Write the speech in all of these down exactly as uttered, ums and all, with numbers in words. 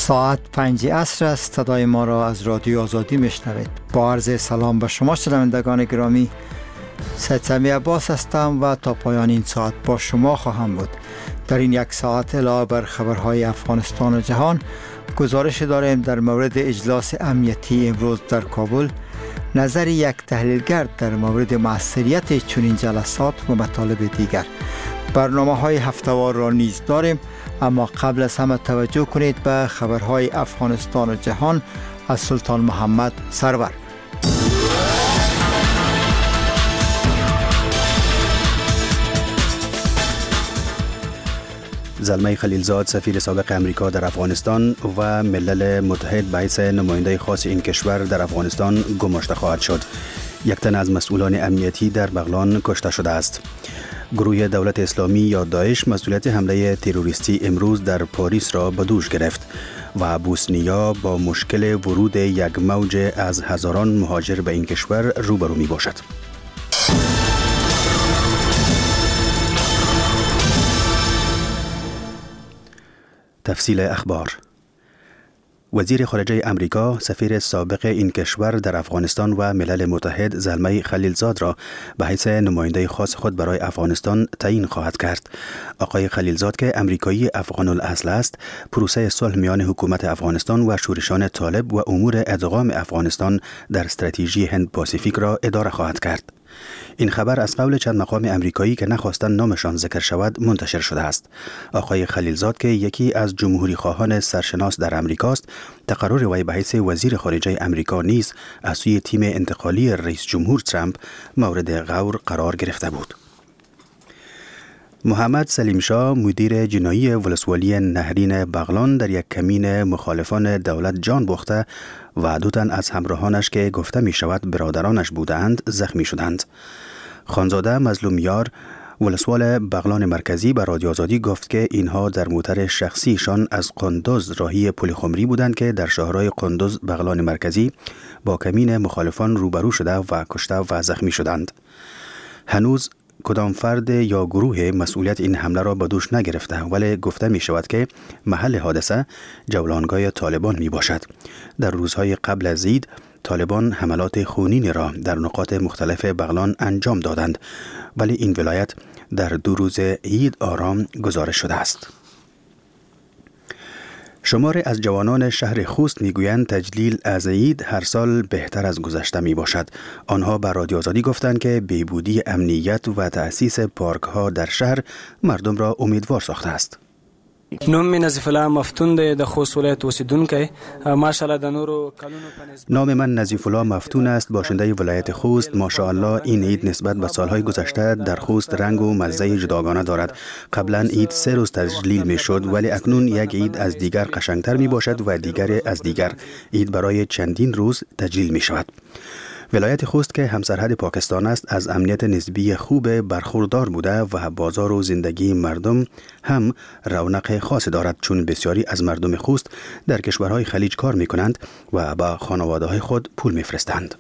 ساعت پنج عصر است. صدای ما را از رادیو آزادی میشنوید. با عرض سلام به شما شنوندگان گرامی، سید سمی عباس هستم و تا پایان این ساعت با شما خواهم بود. در این یک ساعت علاوه بر خبرهای افغانستان و جهان، گزارش داریم در مورد اجلاس امنیتی امروز در کابل، نظر یک تحلیلگر در مورد موثریت چنین جلسات و مطالب دیگر. برنامه های هفته‌وار را نیز داریم، اما قبل از همه توجه کنید به خبرهای افغانستان و جهان از سلطان محمد سرور. زلمه خلیلزاد سفیر سابق امریکا در افغانستان و ملل متحد به حیث نماینده خاص این کشور در افغانستان گماشته خواهد شد. یک تن از مسئولان امنیتی در بغلان کشته شده است. گروه دولت اسلامی یا داعش مسئولیت حمله تروریستی امروز در پاریس را به دوش گرفت و بوسنیا با مشکل ورود یک موج از هزاران مهاجر به این کشور روبرو می باشد. تفصیل اخبار. وزیر خارجه امریکا سفیر سابق این کشور در افغانستان و ملل متحد زلمه خلیلزاد را به حیث نماینده خاص خود برای افغانستان تعیین خواهد کرد. آقای خلیلزاد که امریکایی افغان الاصل است، پروسه صلح میان حکومت افغانستان و شورشان طالب و امور ادغام افغانستان در استراتژی هند پاسیفیک را اداره خواهد کرد. این خبر از قول چند مقام امریکایی که نخواستند نامشان ذکر شود منتشر شده است. آقای خلیلزاد که یکی از جمهوری خواهان سرشناس در امریکاست، تقرر وی به حیث وزیر خارجه امریکا نیز از سوی تیم انتقالی رئیس جمهور ترامپ مورد غور قرار گرفته بود. محمد سلیم شاه مدیر جنایی ولسوالی نهرین بغلان در یک کمین مخالفان دولت جان باخته و دو تن از همراهانش که گفته می شود برادرانش بودند زخمی شدند. خانزاده مظلومیار ولسوال بغلان مرکزی به رادیو آزادی گفت که اینها در موتر شخصیشان از قندوز راهی پل خمری بودند که در شهرهای قندوز بغلان مرکزی با کمین مخالفان روبرو شده و کشته و زخمی شدند. هنوز کدام فرد یا گروه مسئولیت این حمله را به دوش نگرفته، ولی گفته می شود که محل حادثه جولانگاه طالبان می باشد. در روزهای قبل از عید طالبان حملات خونینی را در نقاط مختلف بغلان انجام دادند، ولی این ولایت در دو روز عید آرام گزارش شده است. شمار از جوانان شهر خوست میگویند تجلیل از عید هر سال بهتر از گذشته می باشد. آنها به رادیو آزادی گفتند که بهبودی امنیت و تأسیس پارک ها در شهر مردم را امیدوار ساخته است. نام من نظیف الله مفتون ده د خوست ولایت اوسیدونکی ماشاءالله د نورو نام من نظیف الله مفتون است، باشنده ولایت خوست. ماشاءالله این عید نسبت به سالهای گذشته در خوست رنگ و مزه جداگانه دارد. قبلا عید سه روز تجلیل می شد، ولی اکنون یک عید از دیگر قشنگتر می باشد و دیگر از دیگر. عید برای چندین روز تجلیل می شود. ولایت خوست که همسرحد پاکستان است از امنیت نسبی خوب برخوردار بوده و بازار و زندگی مردم هم رونق خاصی دارد، چون بسیاری از مردم خوست در کشورهای خلیج کار می کنند و با خانواده های خود پول می فرستند.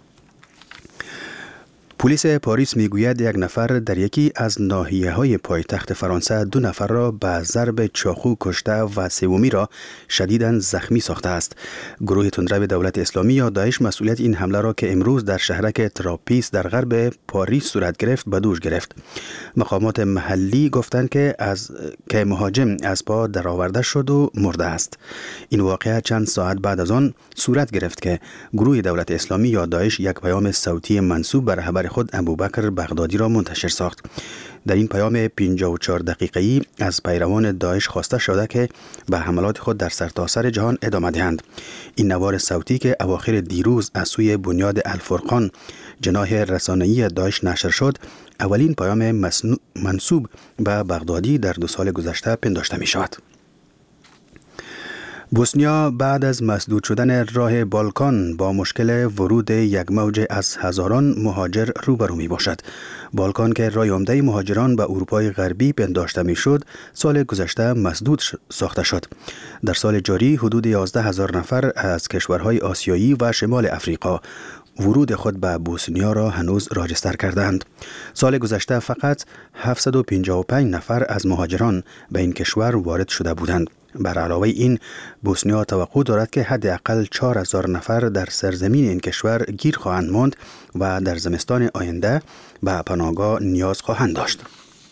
پلیس پاریس میگوید یک نفر در یکی از ناحیه‌های پایتخت فرانسه دو نفر را به ضرب چاقو کشته و سومی را شدیداً زخمی ساخته است. گروه تندرو دولت اسلامی یا داعش مسئولیت این حمله را که امروز در شهرک تراپیس در غرب پاریس صورت گرفت به دوش گرفت. مقامات محلی گفتند که از که مهاجم از پا درآورده شد و مرده است. این واقعه چند ساعت بعد از آن صورت گرفت که گروه دولت اسلامی یا داعش یک پیام صوتی منسوب به رهبر خود ابوبکر بغدادی را منتشر ساخت. در این پیام پنجاه و چهار دقیقه‌ای از پیروان داعش خواسته شده که به حملات خود در سرتاسر جهان ادامه دهند. این نوار صوتی که اواخر دیروز از سوی بنیاد الفرقان جناح رسانه‌ای داعش نشر شد، اولین پیام منسوب به بغدادی در دو سال گذشته پنداشته می شود. بوسنیا بعد از مسدود شدن راه بالکان با مشکل ورود یک موج از هزاران مهاجر روبرو می باشد. بالکان که راه عمده مهاجران به اروپای غربی پنداشته می شد، سال گذشته مسدود ساخته شد. در سال جاری حدود یازده هزار نفر از کشورهای آسیایی و شمال افریقا ورود خود به بوسنیا را هنوز راجستر کردند. سال گذشته فقط هفتصد و پنجاه و پنج نفر از مهاجران به این کشور وارد شده بودند. بر علاوه این، بوسنیا توقع دارد که حداقل چهار هزار نفر در سرزمین این کشور گیر خواهند ماند و در زمستان آینده به پناهگاه نیاز خواهند داشت.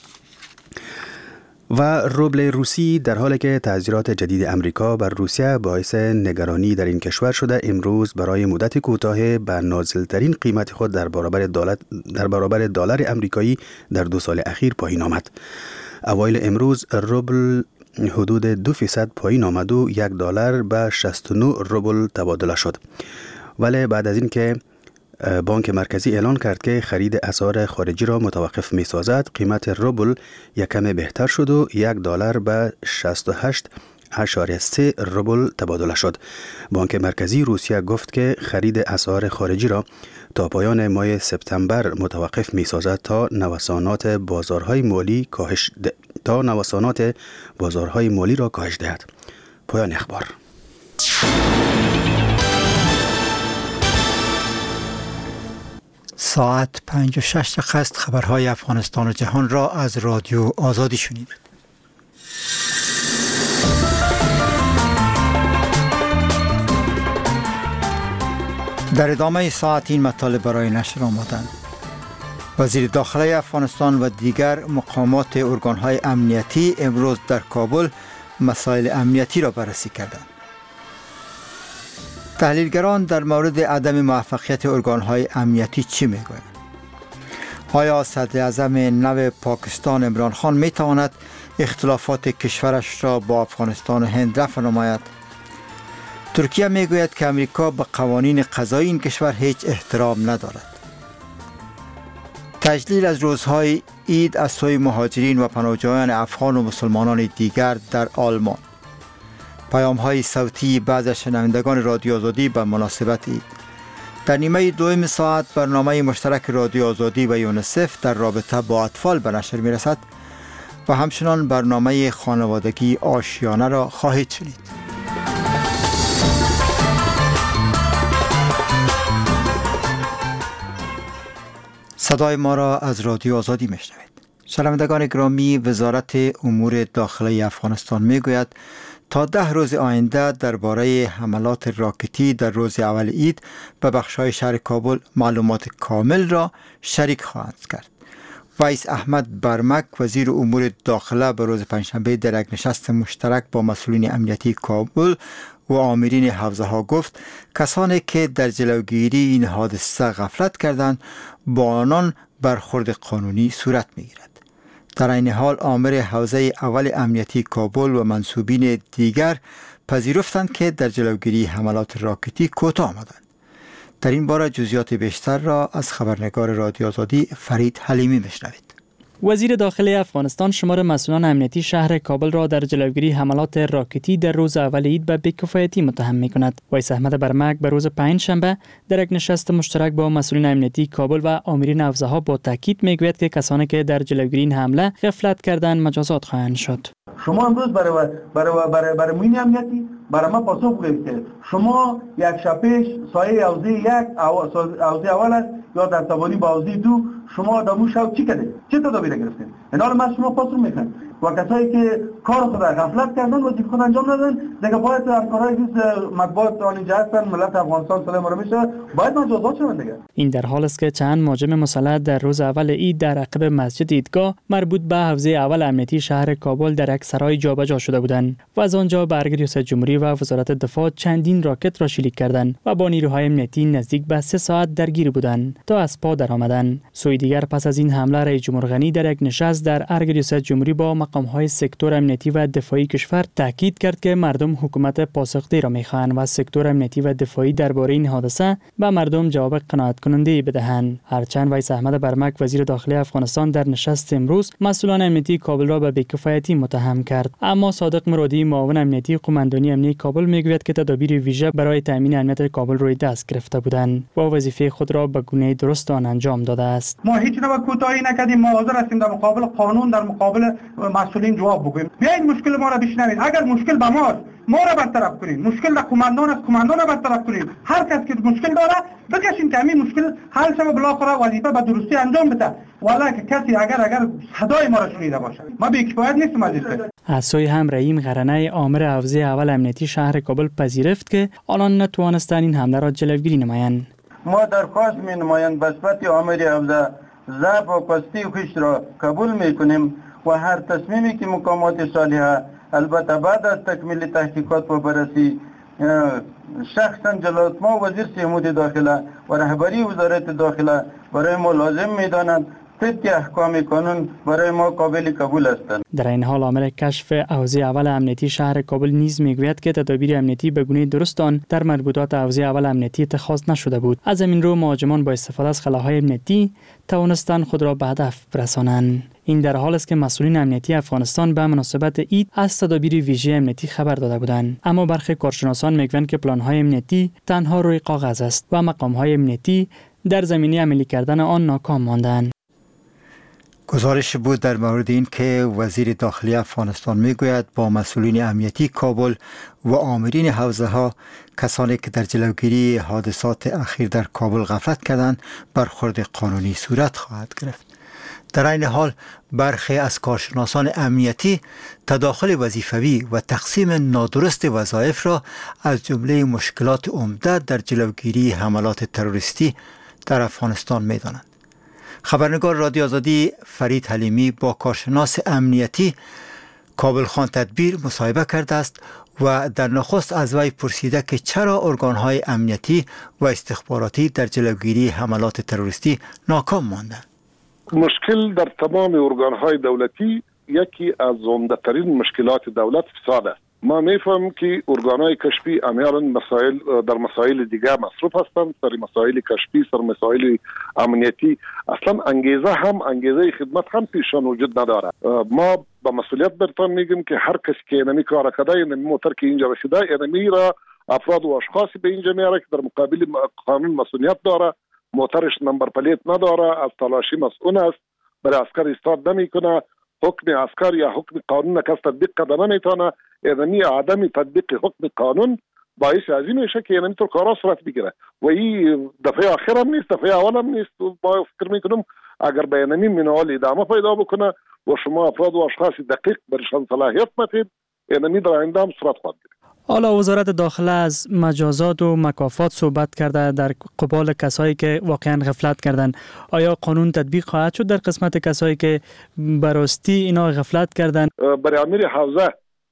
و روبل روسی در حالی که تعذیرات جدید امریکا بر روسیه باعث نگرانی در این کشور شده، امروز برای مدت کوتاه به نازلترین قیمت خود در برابر دلار در برابر دلار امریکایی در دو سال اخیر پایین آمد. اوایل امروز روبل حدود دو فیصد پایین آمد و یک دلار به شصت و نه روبل تبادله شد. ولی بعد از اینکه بانک مرکزی اعلان کرد که خرید اسعار خارجی را متوقف می سازد، قیمت روبل یک کم بهتر شد و یک دلار به شصت و هشت اشاریه سه روبل تبادله شد. بانک مرکزی روسیه گفت که خرید اسعار خارجی را تا پایان ماه سپتامبر متوقف می سازد تا نوسانات بازارهای مالی کاهش ده... تا نوسانات بازارهای مالی را کاهش دهد. پایان اخبار. ساعت پنج و شش دقیقه است. خبرهای افغانستان و جهان را از رادیو آزادی شنیدید. در ادامه ساعت این مطالب برای نشر آمدند. وزیر داخلی افغانستان و دیگر مقامات ارگانهای امنیتی امروز در کابل مسائل امنیتی را بررسی کردند. تحلیلگران در مورد عدم موفقیت ارگانهای امنیتی چی میگویند؟ آیا صدر اعظم نو پاکستان عمران خان میتواند اختلافات کشورش را با افغانستان و هند رفع نماید؟ ترکیه میگوید که امریکا به قوانین قضایی این کشور هیچ احترام ندارد. تجلیل از روزهای عید از سوی مهاجرین و پناهجویان افغان و مسلمانان دیگر در آلمان. پیام های صوتی بعض از شنوندگان رادیو آزادی به مناسبت عید. در نیمه دوم ساعت برنامه مشترک رادیو آزادی و یونیسف در رابطه با اطفال به نشر می رسد و همچنان برنامه خانوادگی آشیانه را خواهید شنید. صدای ما را از رادیو آزادی میشنوید. شنوندگان گرامی، وزارت امور داخلی افغانستان میگوید تا ده روز آینده درباره حملات راکتی در روز اول عید به بخش‌های شهر کابل معلومات کامل را شریک خواهند کرد. ویس احمد برمک وزیر امور داخله به روز پنجشنبه در یک نشست مشترک با مسئولین امنیتی کابل و آمرین حوزه ها گفت کسانی که در جلوگیری این حادثه غفلت کردند با آنان برخورد قانونی صورت میگیرد. در این حال آمر حوزه اول امنیتی کابل و منصوبین دیگر پذیرفتند که در جلوگیری حملات راکتی کوتاه آمدند. در این باره جزئیات بیشتر را از خبرنگار رادیو آزادی فرید حلیمی بشنوید. وزیر داخلی افغانستان شمار مسئولان امنیتی شهر کابل را در جلوگیری حملات راکتی در روز اول عید به بی‌کفایتی متهم می‌کند. ویس احمد برمک به روز پنجشنبه در یک نشست مشترک با مسئولین امنیتی کابل و آمرین حوزه‌ها با تاکید می‌گوید که کسانی که در جلوگیری این حمله غفلت کردند مجازات خواهند شد. شما امروز برای برای برای برای موین امنیتی برای ما پاسخ بدید که شما یک شب پیش سایه حوزه یک حوزه اول است یا در توانی با حوزه دو شما در اون شب چی کردید؟ چه تدابیر گرفتید؟ اینا ما شما پاسخ میکنیم و کسایی که کار خود را غفلت کردن و خود انجام ندادن دیگه باید همکارای مطبوعات آن اینجا هستن ملت افغانستان سلام رو میشه باید مجازات شون دیگه. این در حال است که چند مهاجم مسلح در روز اول عید در عقب مسجد عیدگاه مربوط به حوزه اول امنیتی شهر کابل در یک سرای جابجا شده بودند و از آنجا به ارگ ریاست جمهوری و وزارت دفاع چندین راکت را شلیک کردند و با نیروهای امنیتی نزدیک به سه ساعت درگیر بودند تا از پا درآمدند. سوی دیگر پس از این حمله رئیس جمهور غنی در یک نشست در ارگ ریاست جمهوری با مقام‌های سکتور امنیتی و دفاعی کشور تاکید کرد که مردم حکومت پاسخ‌دهی را می‌خواهند و سکتور امنیتی و دفاعی درباره این حادثه به مردم جواب قناعت کننده بدهند. هرچند ویس احمد برمک وزیر داخلی افغانستان در نشست امروز مسئولان امنیتی کابل را به بی‌کفایتی متهم کرد، اما صادق مرادی معاون امنیتی قماندانی امنیتی کابل میگوید که تدابیر ویژه برای تامین امنیت کابل روی دست گرفته بودند و وظیفه خود را به گونه درست آن انجام داده است. ما هیچ نوع کوتاهی نکردیم، ما حاضر هستیم در مقابل قانون در مقابل مسئولین جواب بگوییم. بیاید مشکل ما را بشنوید. اگر مشکل به ماست ما را برطرف کنین، مشکل در قماندان است قماندان را برطرف کنین. هر کس که مشکل داره بکشین که همین مشکل حل شود، بالاخره وظیفه به درستی انجام بده. والا که کسی اگر اگر صدای ما را شنیده باشه، ما بی‌کفایت نیستیم عزیز. از سوی هم رحیم قرنه آمر حوزه اول امنیتی شهر کابل پذیرفت که آنان نتوانستند این حمله را جلوگیری نمایند. ما درخواست می نمایند به صفت آمر حوزه ضعف و پستی خویش را قبول می کنیم و هر تصمیمی که مقامات صالحه البته بعد از تکمیل تحقیقات و بررسی شخصا جلالت ما وزیر سمود داخله و رهبری وزارت داخله برای ما لازم می دانند طبق احکام قانون برای ما قابل قبول هستند. در این حال عامل کشف حوزه اول امنیتی شهر کابل نیز میگوید که تدابیر امنیتی به گونه درست آن در مربوطات حوزه اول امنیتی اتخاذ نشده بود. از این رو مهاجمان با استفاده از خلاهای امنیتی توانستند خود را به هدف برسانند. این در حال است که مسئولین امنیتی افغانستان به مناسبت عید از تدابیر ویژه امنیتی خبر داده بودند، اما برخی کارشناسان میگویند که پلان‌های امنیتی تنها روی کاغذ است و مقام‌های امنیتی در زمینه عملی کردن آن ناکام ماندند. گزارش بود در مورد این که وزیر داخلی افغانستان میگوید با مسئولین امنیتی کابل و آمرین حوزه ها، کسانی که در جلوگیری حادثات اخیر در کابل غفلت کردند، برخورد قانونی صورت خواهد گرفت. در این حال برخی از کارشناسان امنیتی تداخل وظیفوی و تقسیم نادرست وظایف را از جمله مشکلات عمده در جلوگیری حملات تروریستی در افغانستان می‌دانند. خبرنگار رادیو آزادی فرید حلیمی با کارشناس امنیتی کابل خان تدبیر مصاحبه کرده است و در نخست از وی پرسیده که چرا ارگان‌های امنیتی و استخباراتی در جلوگیری حملات تروریستی ناکام ماندند. مشکل در تمام ارگان‌های دولتی یکی از عمده‌ترین مشکلات دولت فساد است. ما میفهمیم که ارگان‌های کشفی امیالاً مسائل در مسائل دیگه مصروف هستند، سر مسائل کشفی، سر مسائل امنیتی. اصلا انگیزه هم انگیزه خدمت هم پیشان وجود نداره. ما با مسئولیت برتان میگیم که هر کسی که اینمی کار کرده، اینمی موتر که اینجا رسیده، اینمی را افراد و اشخاصی به اینجا میاره که در مقابل قانون مسئولیت داره، موترش نمبر پلیت نداره، از تلاشی مسئول است، برای عسکر ایستاد نمیکنه، حکم عسکر یا حکم قانون کس تطبیق کرده نمیتونه. اینمی عدم تطبیق حکم قانون باعث عظیم میشه که اینمی طور کارا صورت بگیره و این دفعه آخر هم نیست، دفعه اول هم نیست. ما فکر میکنم اگر به اینمی منوال ادامه پیدا بکنه و شما افراد و اشخاص دقیق برشان صلاحیت متید، اینمی در آینده هم صورت خواهد گیره. حالا وزارت داخله از مجازات و مکافات صحبت کرده در قبال کسایی که واقعا غفلت کردند. آیا قانون تطبیق خواهد شد در قسمت کسایی که براستی اینا غفلت کردند؟ برای امیر حوزه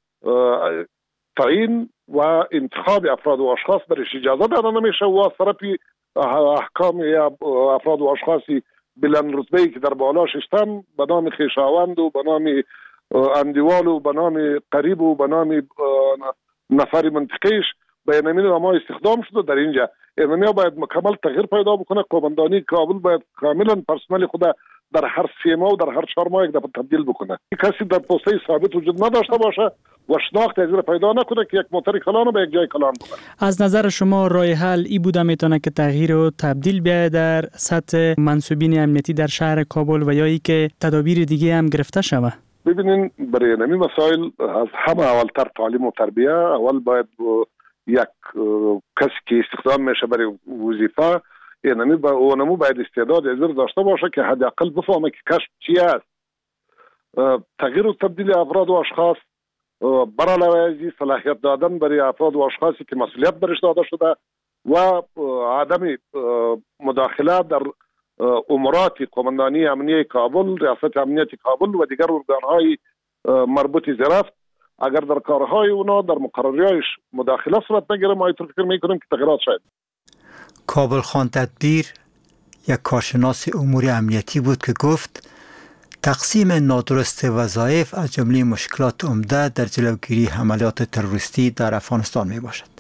تعیین و انتخاب افراد و اشخاص برش اجازه داده نمیشه و از طرف احکام یا افراد و اشخاصی بلند رتبه‌ای که در بالا ششتن به نام خویشاوند و به نام اندیوال و به نام قریب و به نام نفر منطقیش به اینمی ما استخدام شده. در اینجا اینمی باید مکمل تغییر پیدا بکنه. قومندانی کابل باید کاملا پرسنل خود در هر سه ماه و در هر چهار ماه یک دفعه تبدیل بکنه. کسی در پسته ثابت وجود نداشته باشه و شناخت از پیدا نکنه که یک موتر کلان به یک جای کلان بکنه. از نظر شما راه حل ای بوده میتونه که تغییر و تبدیل بیاید در سطح منصوبین امنیتی در شهر کابل و یا ای که تدابیر دیگه هم گرفته شوه؟ ببینین برای اینمی مسائل از همه اولتر تعلیم و تربیه. اول باید یک کسی که استخدام میشه برای وظیفه اینمی با اونمو باید استعداد ازر داشته باشه که حداقل بفهمه که کشف چی است. تغییر و تبدیل افراد و اشخاص بر علاوه از صلاحیت دادن برای افراد و اشخاصی که مسئولیت برش داده شده و عدم مداخله در امورات قومندانی امنیه کابل، ریاست امنیت کابل و دیگر ارگان‌های مربوط زرفت اگر در کارهای اونا در مقرریاتش مداخله صورت نگیره، ما اینطور فکر میکنیم که تغییرات شاید. کابل خان تدبیر یک کارشناس امور امنیتی بود که گفت تقسیم نادرست وظایف از جمله مشکلات عمده در جلوگیری حملات تروریستی در افغانستان می باشد.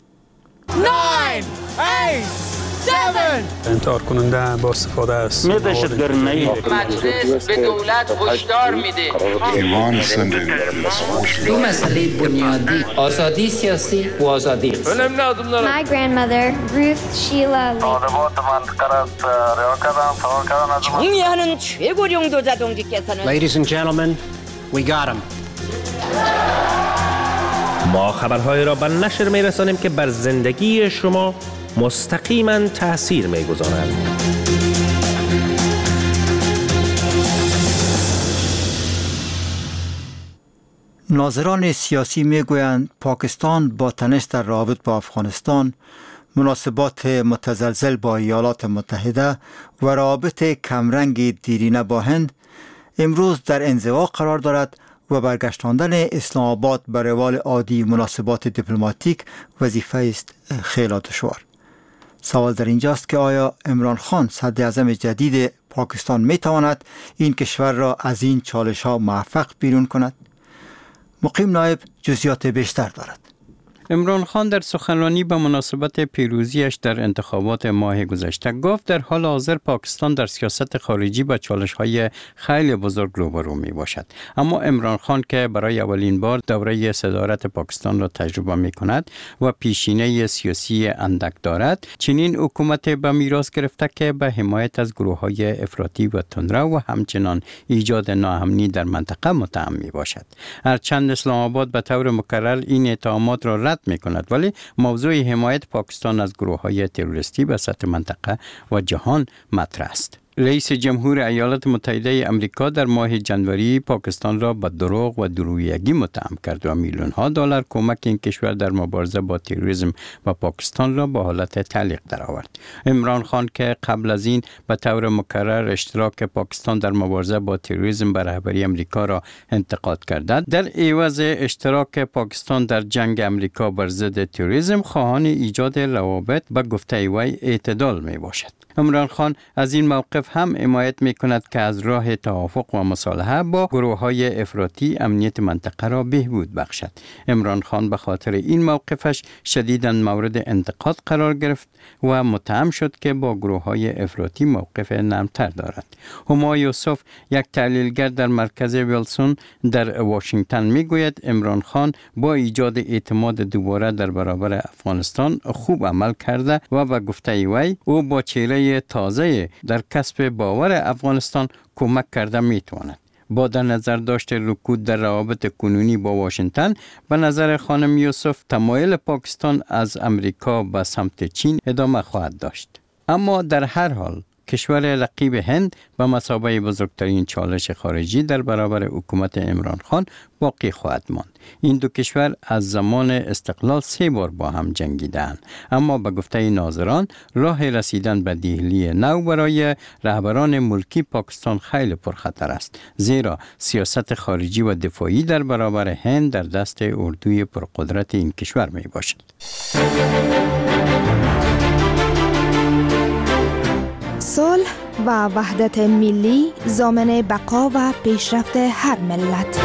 انتحار کننده با استفاده از دهشتگرانه مجلس به دولت هشدار میده ایمان سنده دو مسئله بنیادی آزادی سیاسی و آزادی My grandmother Ruth Sheila 정의하는 최고령도 자동직께서는 Ladies and gentlemen, we got him. ما خبرهای را به نشر می رسانیم که بر زندگی شما مستقیما تأثیر می گذارند. ناظران سیاسی می گویند پاکستان با تنش در رابط با افغانستان، مناسبات متزلزل با ایالات متحده و روابط کمرنگ دیرینه با هند امروز در انزوا قرار دارد و برگشتاندن اسلام آباد به روال عادی مناسبات دیپلماتیک وظیفه است خیلی دشوار. سوال در اینجاست که آیا عمران خان صدر اعظم جدید پاکستان می تواند این کشور را از این چالش ها موفق بیرون کند؟ مقیم نایب جزئیات بیشتر دارد. عمران خان در سخنرانی به مناسبت پیروزیش در انتخابات ماه گذشته گفت در حال حاضر پاکستان در سیاست خارجی با چالش‌های خیلی بزرگ روبرو می باشد. اما عمران خان که برای اولین بار دوره صدارت پاکستان را تجربه می کند و پیشینه سیاسی اندک دارد، چنین حکومت به میراث گرفته که به حمایت از گروه‌های افراطی و تندرو و همچنان ایجاد ناامنی در منطقه متهم می باشد. هرچند اسلام آباد به طور مکرر این اتهامات را رد می کند، ولی موضوع حمایت پاکستان از گروه‌های تروریستی به سطح منطقه و جهان مطرح است. رئیس جمهور ایالات متحده آمریکا در ماه جنوری پاکستان را به دروغ و درویگی متهم کرد و میلیون ها دلار کمک این کشور در مبارزه با تروریسم و پاکستان را به حالت تعلیق درآورد. عمران خان که قبل از این به طور مکرر اشتراک پاکستان در مبارزه با تروریسم به رهبری آمریکا را انتقاد کرده، در عوض اشتراک پاکستان در جنگ آمریکا بر ضد تروریسم خواهان ایجاد روابط به گفته وی اعتدال می باشد. عمران خان از این موقف هم حمایت می کند که از راه توافق و مصالحه با گروه‌های افراطی امنیت منطقه را بهبود بخشد. عمران خان به خاطر این موقفش شدیداً مورد انتقاد قرار گرفت و متهم شد که با گروه‌های افراطی موقف نرمتر دارد. هما یوسف، یک تحلیلگر در مرکز ویلسون در واشنگتن می گوید عمران خان با ایجاد اعتماد دوباره در برابر افغانستان خوب عمل کرده و به گفته وی او با چهره تازه در کسب باور افغانستان کمک کرده می تواند. با در نظر داشت رکود در روابط کنونی با واشنگتن، به نظر خانم یوسف تمایل پاکستان از امریکا به سمت چین ادامه خواهد داشت. اما در هر حال کشور رقیب هند به مثابه بزرگترین چالش خارجی در برابر حکومت عمران خان باقی خواهد ماند. این دو کشور از زمان استقلال سه بار با هم جنگیدند، اما به گفته ناظران راه رسیدن به دهلی نو برای رهبران ملکی پاکستان خیلی پرخطر است، زیرا سیاست خارجی و دفاعی در برابر هند در دست اردوی پرقدرت این کشور می باشد. صلح و وحدت ملی ضامن بقا و پیشرفت هر ملت.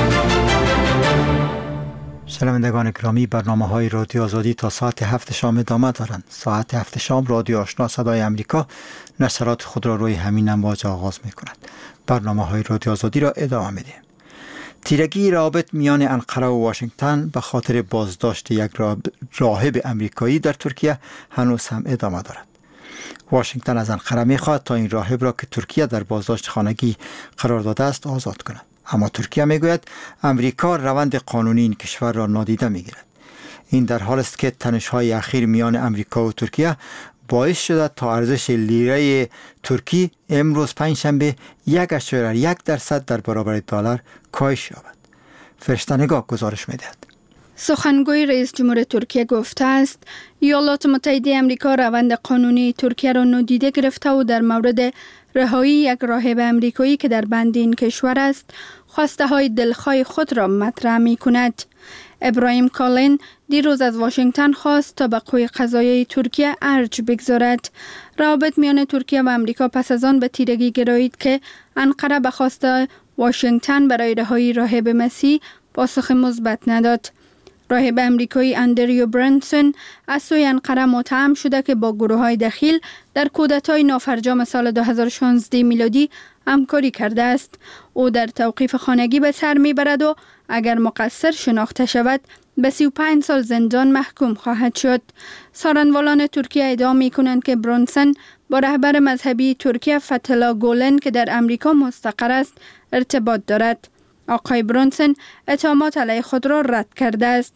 شنوندگان گرامی، برنامه های رادیو آزادی تا ساعت هفت شام ادامه دارند. ساعت هفت شام رادیو آشنا صدای امریکا نشرات خود را روی همین امواج آغاز می کند. برنامه های رادیو آزادی را ادامه می دهیم. تیرگی روابط میان انقره و واشنگتن به خاطر بازداشت یک راهب امریکایی در ترکیه هنوز هم ادامه دارد. واشنگتن از انقره می‌خواهد تا این راهب را که ترکیه در بازداشت خانگی قرار داده است آزاد کند، اما ترکیه میگوید امریکا روند قانونی این کشور را نادیده میگیرد. این در حال است که تنش‌های اخیر میان امریکا و ترکیه باعث شده تا ارزش لیره ترکی امروز پنجشنبه یک اشاره یک درصد در برابر دلار کاهش یابد. فرشته نگاه گزارش می‌دهد. سخنگوی رئیس جمهور ترکیه گفته است ایالات متحده آمریکا روند قانونی ترکیه را نادیده گرفته و در مورد رهایی یک راهب امریکایی که در بند این کشور است خواسته های دلخواه خود را مطرح می کند. ابراهیم کالین دیروز از واشنگتن خواست تا به قوه قضاییه ترکیه ارج بگذارد. روابط میان ترکیه و آمریکا پس از آن به تیرگی گرایید که انقره به خواست واشنگتن برای رهایی راهب مسیح پاسخ مثبت نداد. راهب امریکایی اندریو برنسون از سوی انقره متهم شده که با گروه‌های دخیل در کودتای نافرجام سال دو هزار و شانزده میلادی همکاری کرده است. او در توقیف خانگی به سر میبرد و اگر مقصر شناخته شود به سی و پنج سال زندان محکوم خواهد شد. سارنوالان ترکیه ادعا می‌کنند که برنسون با رهبر مذهبی ترکیه فتح‌الله گولن که در امریکا مستقر است ارتباط دارد. آقای برنسون اتهامات علیه خود را رد کرده است.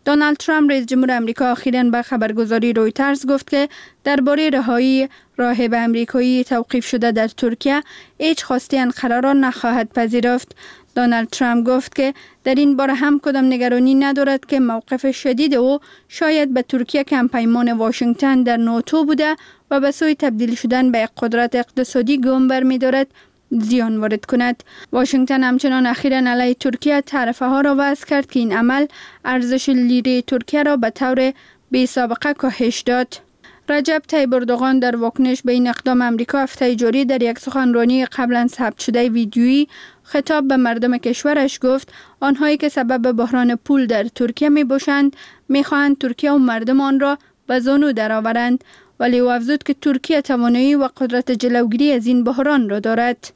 دونالد ترامپ رئیس جمهور آمریکا اخیراً به خبرگزاری رویترز گفت که درباره رهایی راهب آمریکایی توقیف شده در ترکیه هیچ خواسته انقره را نخواهد پذیرفت. دونالد ترامپ گفت که در این باره هم کدام نگرانی ندارد که موقف شدید او شاید به ترکیه که هم پیمان واشنگتن در ناتو بوده و به سوی تبدیل شدن به قدرت اقتصادی گام برمی دارد زیان وارد کند. واشنگتن همچنان اخیراً علیه ترکیه تعرفه ها را وضع کرد که این عمل ارزش لیره ترکیه را به طور بی سابقه کاهش داد. رجب طیب اردوغان در واکنش به این اقدام آمریکا هفته جاری در یک سخنرانی قبلا ثبت شده ویدیویی خطاب به مردم کشورش گفت آنهایی که سبب بحران پول در ترکیه می باشند می خواهند ترکیه و مردم آن را به زانو درآورند، ولی او افزود که ترکیه توانایی و قدرت جلوگیری از این بحران را دارد.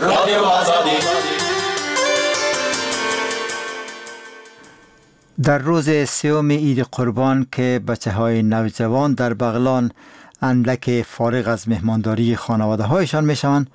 در روز سوم عید قربان که بچه های نوجوان در بغلان اندک فارغ از مهمانداری خانواده هایشان می شوند،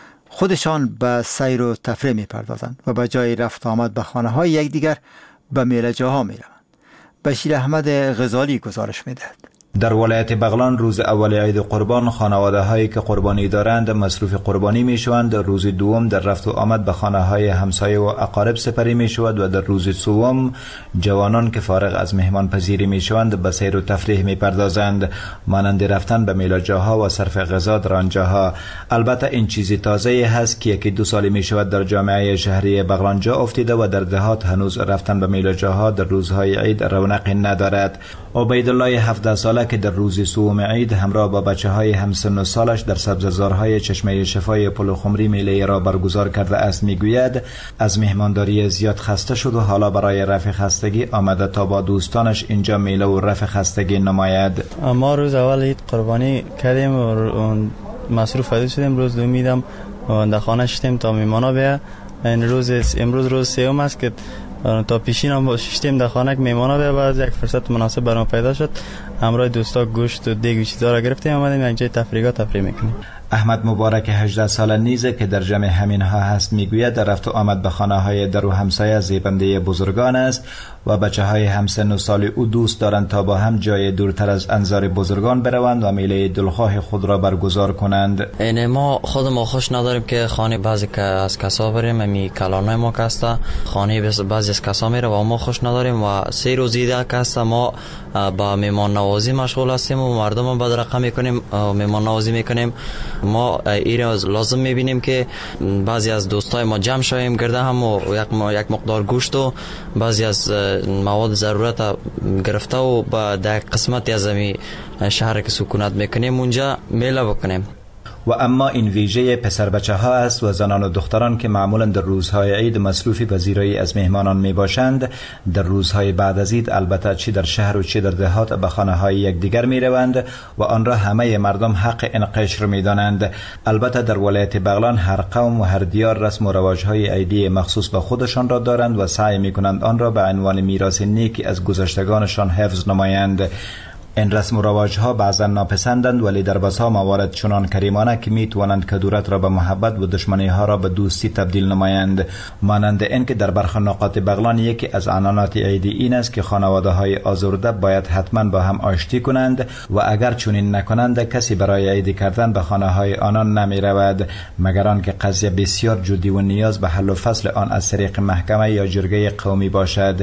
خودشان به سیر و تفریح می پردازند و به جای رفت آمد به خانه های یکدیگر به میله جاها می روند. بشیر احمد غزالی گزارش می دهد. در ولایت بغلان روز اول عید قربان خانواده هایی که قربانی دارند مصروف قربانی می شوند. روز دوم در رفت و آمد به خانه های همسایه و اقارب سپری می شود و در روز سوم جوانان که فارغ از مهمان پذیری می شوند به سیر و تفریح می پردازند، مانند رفتن به میلاجاها و صرف غذا در آنجاها. البته این چیزی تازه هست که یکی دو سالی می شود در جامعه شهری بغلان جا افتیده و در دهات هنوز رفتن به میلاجاها در روزهای عید رونقی ندارد. عبیدالله هفده ساله که در روز سوم عید همراه با بچه های همسن و سالش در سبززارهای چشمه شفای پل خمری میله را برگزار کرده است میگوید از مهمانداری زیاد خسته شد و حالا برای رفع خستگی آمده تا با دوستانش اینجا میله و رفع خستگی نماید. ما روز اول عید قربانی کردیم و مصروف عید شدیم. روز دوم میدم در خانه شدیم تا میمانا بیا. این روز امروز روز سوم است که تا پیشین هم ششتیم در خانه که میمانا بیا. بعد یک فرصت مناسب برام پیدا شد همراه دوستا گوشت و دیگ و چیزا را گرفتیم آمدیم یک جای تفریح تفریح میکنیم. احمد مبارک هجده ساله نیزه که در جمع همین ها هست میگوید در رفت و آمد به خانه های در و همسایه زیبنده بزرگان است و بچه های همسن و سال او دوست دارند تا با هم جای دورتر از انظار بزرگان بروند و میله دلخواه خود را برگزار کنند. این ما خود ما خوش نداریم که خانه بعضی که از کسا بریم امی کلانای ما کستا خانه بعضی از کسا میره و ما خوش نداریم و سه روز دیده کستا ما با میمان نوازی مشغول هستیم و مردم بدرقه رقم میکنیم میمان نوازی میکنیم. ما ایره لازم میبینیم که بعضی از دوستای ما جمع شویم گرده هم و یک مقدار گوشت و بعضی از مواد ضرورت گرفته و با در قسمتی از می شهر که سکونت میکنیم اونجا میله بکنیم. و اما این ویژه پسر بچه ها است و زنان و دختران که معمولا در روزهای عید مصروفی پذیرایی از مهمانان می باشند در روزهای بعد از عید البته چی در شهر و چی در دهات به خانه های یکدیگر می روند و آن را همه مردم حق این قشر می دانند. البته در ولایت بغلان هر قوم و هر دیار رسم و رواج های عیدی مخصوص به خودشان را دارند و سعی می کنند آن را به عنوان میراث نیکی از گذشتگانشان حفظ نمایند. این رسم و رواج ها بعضا ناپسندند ولی در بسا موارد چنان کریمانه که می توانند کدورت را به محبت و دشمنی ها را به دوستی تبدیل نمایند. مانند این که در برخی نقاط بغلان یکی از عنعنات عیدی این است که خانواده های آزرده باید حتما با هم آشتی کنند و اگر چنین نکنند کسی برای عیدی کردن به خانه های آنان نمی رود مگر آنکه قضیه بسیار جدی و نیاز به حل و فصل آن از طریق محکمه یا جرگه قومی باشد.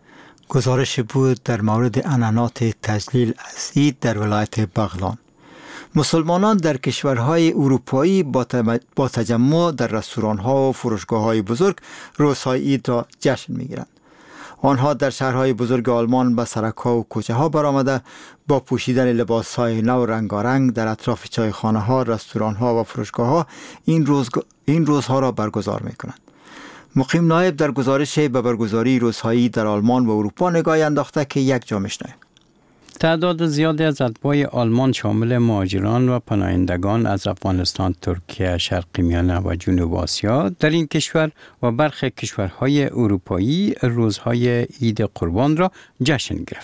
گزارش بود در مورد عنعنات تجلیل از عید در ولایت بغلان. مسلمانان در کشورهای اروپایی با تجمع در رستوران‌ها و فروشگاه‌های بزرگ روزهای عید را جشن می‌گیرند. آنها در شهرهای بزرگ آلمان به سرک‌ها و کوچه‌ها برآمده با پوشیدن لباس‌های نو رنگارنگ در اطراف چایخانه‌ها، رستوران‌ها و فروشگاه‌ها این روز این روزها را برگزار می‌کنند. مقیم نایب در گزارش به برگزاری روزهای در آلمان و اروپا نگاهی انداخته که یک جا میشنویم. تعداد زیادی از اتباع آلمان شامل مهاجران و پناهندگان از افغانستان، ترکیه، شرق میانه و جنوب آسیا در این کشور و برخی کشورهای اروپایی روزهای عید قربان را جشن گرفتند.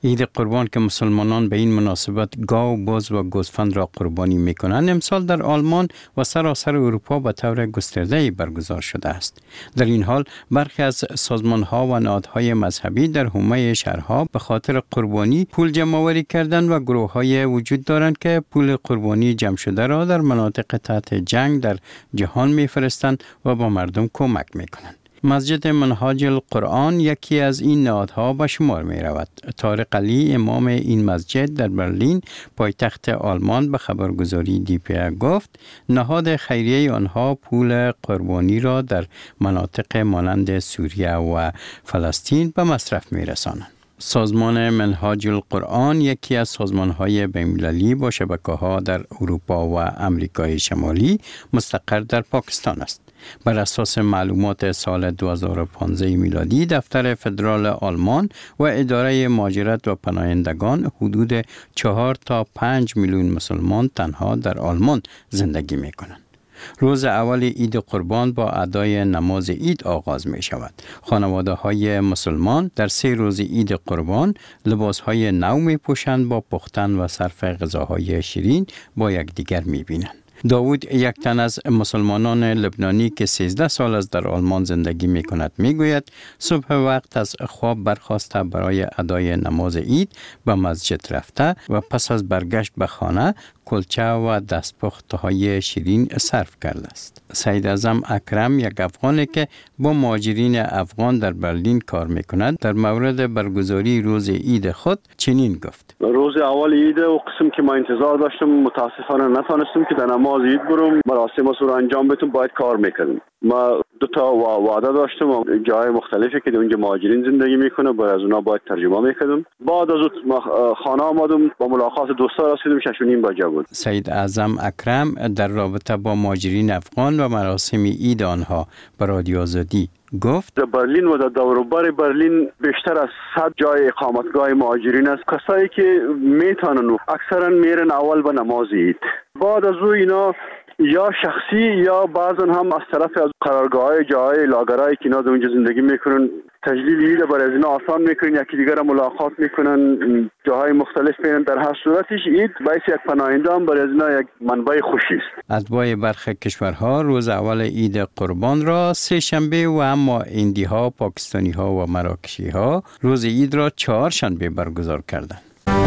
عید قربان که مسلمانان به این مناسبت گاو، بز و گوسفند را قربانی میکنند، امسال در آلمان و سراسر اروپا به طور گسترده برگزار شده است. در این حال برخی از سازمان‌ها و نهادهای مذهبی در حومه شهرها به خاطر قربانی پول جمع‌آوری کردند و گروه‌های وجود دارند که پول قربانی جمع شده را در مناطق تحت جنگ در جهان می‌فرستند و با مردم کمک می‌کنند. مسجد منهاج القرآن یکی از این نهادها به شمار می رود. طارق علی امام این مسجد در برلین پایتخت آلمان به خبرگزاری دی پی گفت نهاد خیریه آنها پول قربانی را در مناطق مانند سوریه و فلسطین به مصرف می رسانند. سازمان منهاج القرآن یکی از سازمان‌های بین‌المللی با شبکه‌ها در اروپا و امریکای شمالی مستقر در پاکستان است. بر اساس معلومات سال دو هزار و پانزده میلادی دفتر فدرال آلمان و اداره مهاجرت و پناهندگان حدود چهار تا پنج میلیون مسلمان تنها در آلمان زندگی می‌کنند. روز اول عید قربان با ادای نماز عید آغاز می شود. خانواده های مسلمان در سه روز عید قربان لباس های نو می پوشند، با پختن و صرف غذاهای شیرین با یکدیگر می بینند. داوود، یک تن از مسلمانان لبنانی که سیزده سال از در آلمان زندگی می کند، می گوید صبح وقت از خواب برخاسته برای ادای نماز عید به مسجد رفته و پس از برگشت به خانه کلچه و دستپخت‌های شیرین صرف کرده است. سید اعظم اکرم، یک افغانی که با مهاجرین افغان در برلین کار می‌کند، در مورد برگزاری روز عید خود چنین گفت: روز اول عید و قسم که ما انتظار داشتم متاسفانه نتونستم که در نماز عید برم، مراسم رو انجام بدم، باید کار می‌کردم. ما دو تا وعده داشتم و جای مختلفی که اونجا مهاجرین زندگی میکنه، باید از اونا باید ترجمه میکردم. بعد از اون خانه آمدم، با ملاقات دوستا رسیدم، شش و نیم بجه بود. سید اعظم اکرم در رابطه با مهاجرین افغان و مراسم عید آنها به رادیو آزادی گفت: در برلین و در دور و بر برلین بیشتر از صد جای اقامتگاه مهاجرین است. کسایی که میتونن اکثرا میرن اول به نماز عید، بعد از اون اینا یا شخصی یا بعضن هم از طرف از قرارگاه‌های جای لاگرایی که اینا در اونجا زندگی میکنن تجلیل عید برای از اینا آسان میکنن، یکی دیگر ملاقات میکنن، جاهای مختلف میرن. در هر صورتش عید باعث یک پناهنده هم برای از اینا یک منبع خوشی است. اتباع برخی کشورها روز اول عید قربان را سه شنبه و اما هندی ها، پاکستانی ها و مراکشی ها روز عید را چهار شنبه برگزار کردند.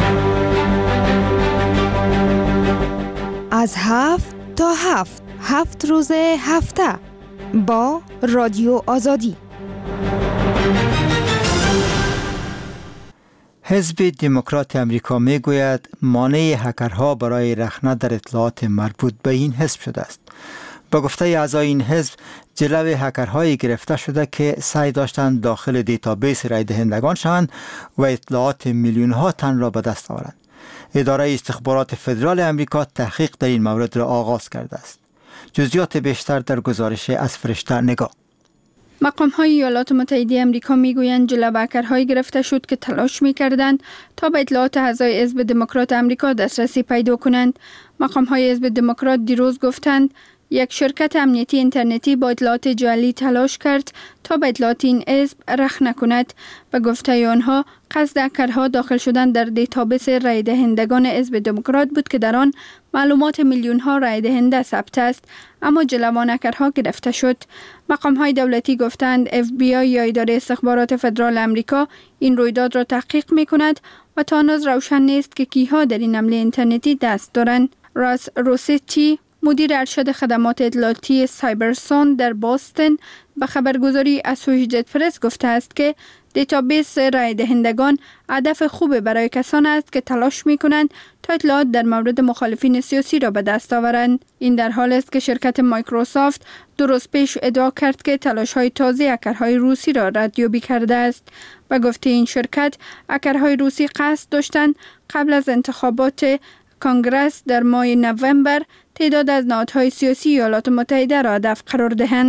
از هفت تا هفت هفت روز هفته با رادیو آزادی. حزب دموکرات امریکا می گوید مانع هکرها برای رخنه در اطلاعات مربوط به این حزب شده است. با گفته اعضای این حزب، جلوی هکرهایی گرفته شده که سعی داشتند داخل دیتابیس رای دهندگان شوند و اطلاعات میلیون ها تن را به دست آورند. اداره استخبارات فدرال امریکا تحقیق در این مورد را آغاز کرده است. جزئیات بیشتر در گزارش از فرشته نگاه. مقام های ایالات متحده امریکا می گویند جلو هکرهایی گرفته شد که تلاش می کردند تا به اطلاعات اعضای حزب دموکرات امریکا دسترسی پیدا کنند. مقام های حزب دموکرات دیروز گفتند یک شرکت امنیتی اینترنتی با اطلاعات جعلی تلاش کرد تا به اطلاعات این حزب رخنه کند. به گفته آنها قصد هکرها داخل شدن در دیتابیس رای دهندگان حزب دموکرات بود که در آن معلومات میلیون ها رای دهنده ثبت است، اما جلو هکرها گرفته شد. مقام های دولتی گفتند اف بی آی یا اداره استخبارات فدرال امریکا این رویداد را تحقیق می کند و تا هنوز روشن نیست که کیها در این حمله اینترنتی دست دارند. راس روسیتی، مدیر ارشد خدمات اطلاعاتی سایبرسون در باستن، به خبرگزاری اسوشییتد پرس گفته است که دیتابیس رای دهندگان هدف خوب برای کسانی است که تلاش می کنند تا اطلاعات در مورد مخالفین سیاسی را به دست آورند. این در حال است که شرکت مایکروسافت دو روز پیش ادعا کرد که تلاش های تازه هکرهای روسی را ردیابی کرده است. به گفته این شرکت، هکرهای روسی قصد داشتند قبل از انتخابات کنگره در ماه نوامبر تعداد از نهادهای سیاسی ایالات متحده را هدف قرار دهند.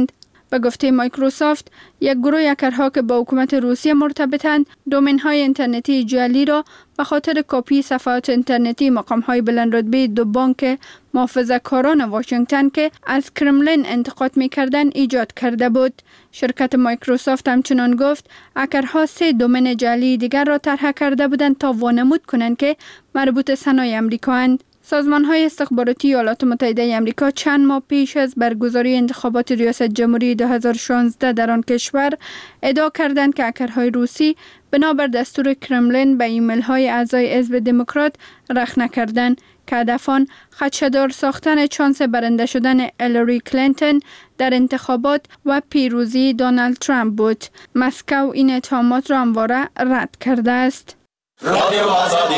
به گفته مایکروسافت، یک گروه هکرها که با حکومت روسیه مرتبطند، دومین های اینترنتی جعلی را به خاطر کپی صفحات اینترنتی مقام های بلند رتبه دو بانک محافظه‌کاران واشنگتن که از کرملین انتقاد می‌کردند ایجاد کرده بود. شرکت مایکروسافت همچنان گفت هکرها سه دومین جعلی دیگر را طرح کرده بودند تا وانمود کنند که مربوط صنایع آمریکااند. سازمان‌های استخباراتی ایالات متحده آمریکا چند ماه پیش از برگزاری انتخابات ریاست جمهوری دو هزار و شانزده در آن کشور ادعا کردند که هکرهای روسی بنابر دستور کرملین به ایمیل‌های اعضای حزب دموکرات رخ نکردند که هدف آن خدشه‌دار ساختن چانس برنده شدن هیلاری کلینتون در انتخابات و پیروزی دونالد ترامپ بود. مسکو این اتهامات را همواره رد کرده است. رادیو آزادی.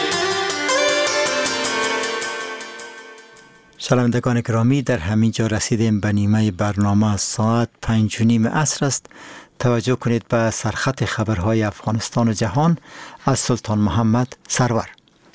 شنوندگان گرامی، در همین جا رسیدیم به نیمه برنامه. ساعت پنج و نیم عصر است. توجه کنید به سرخط خبرهای افغانستان و جهان از سلطان محمد سرور.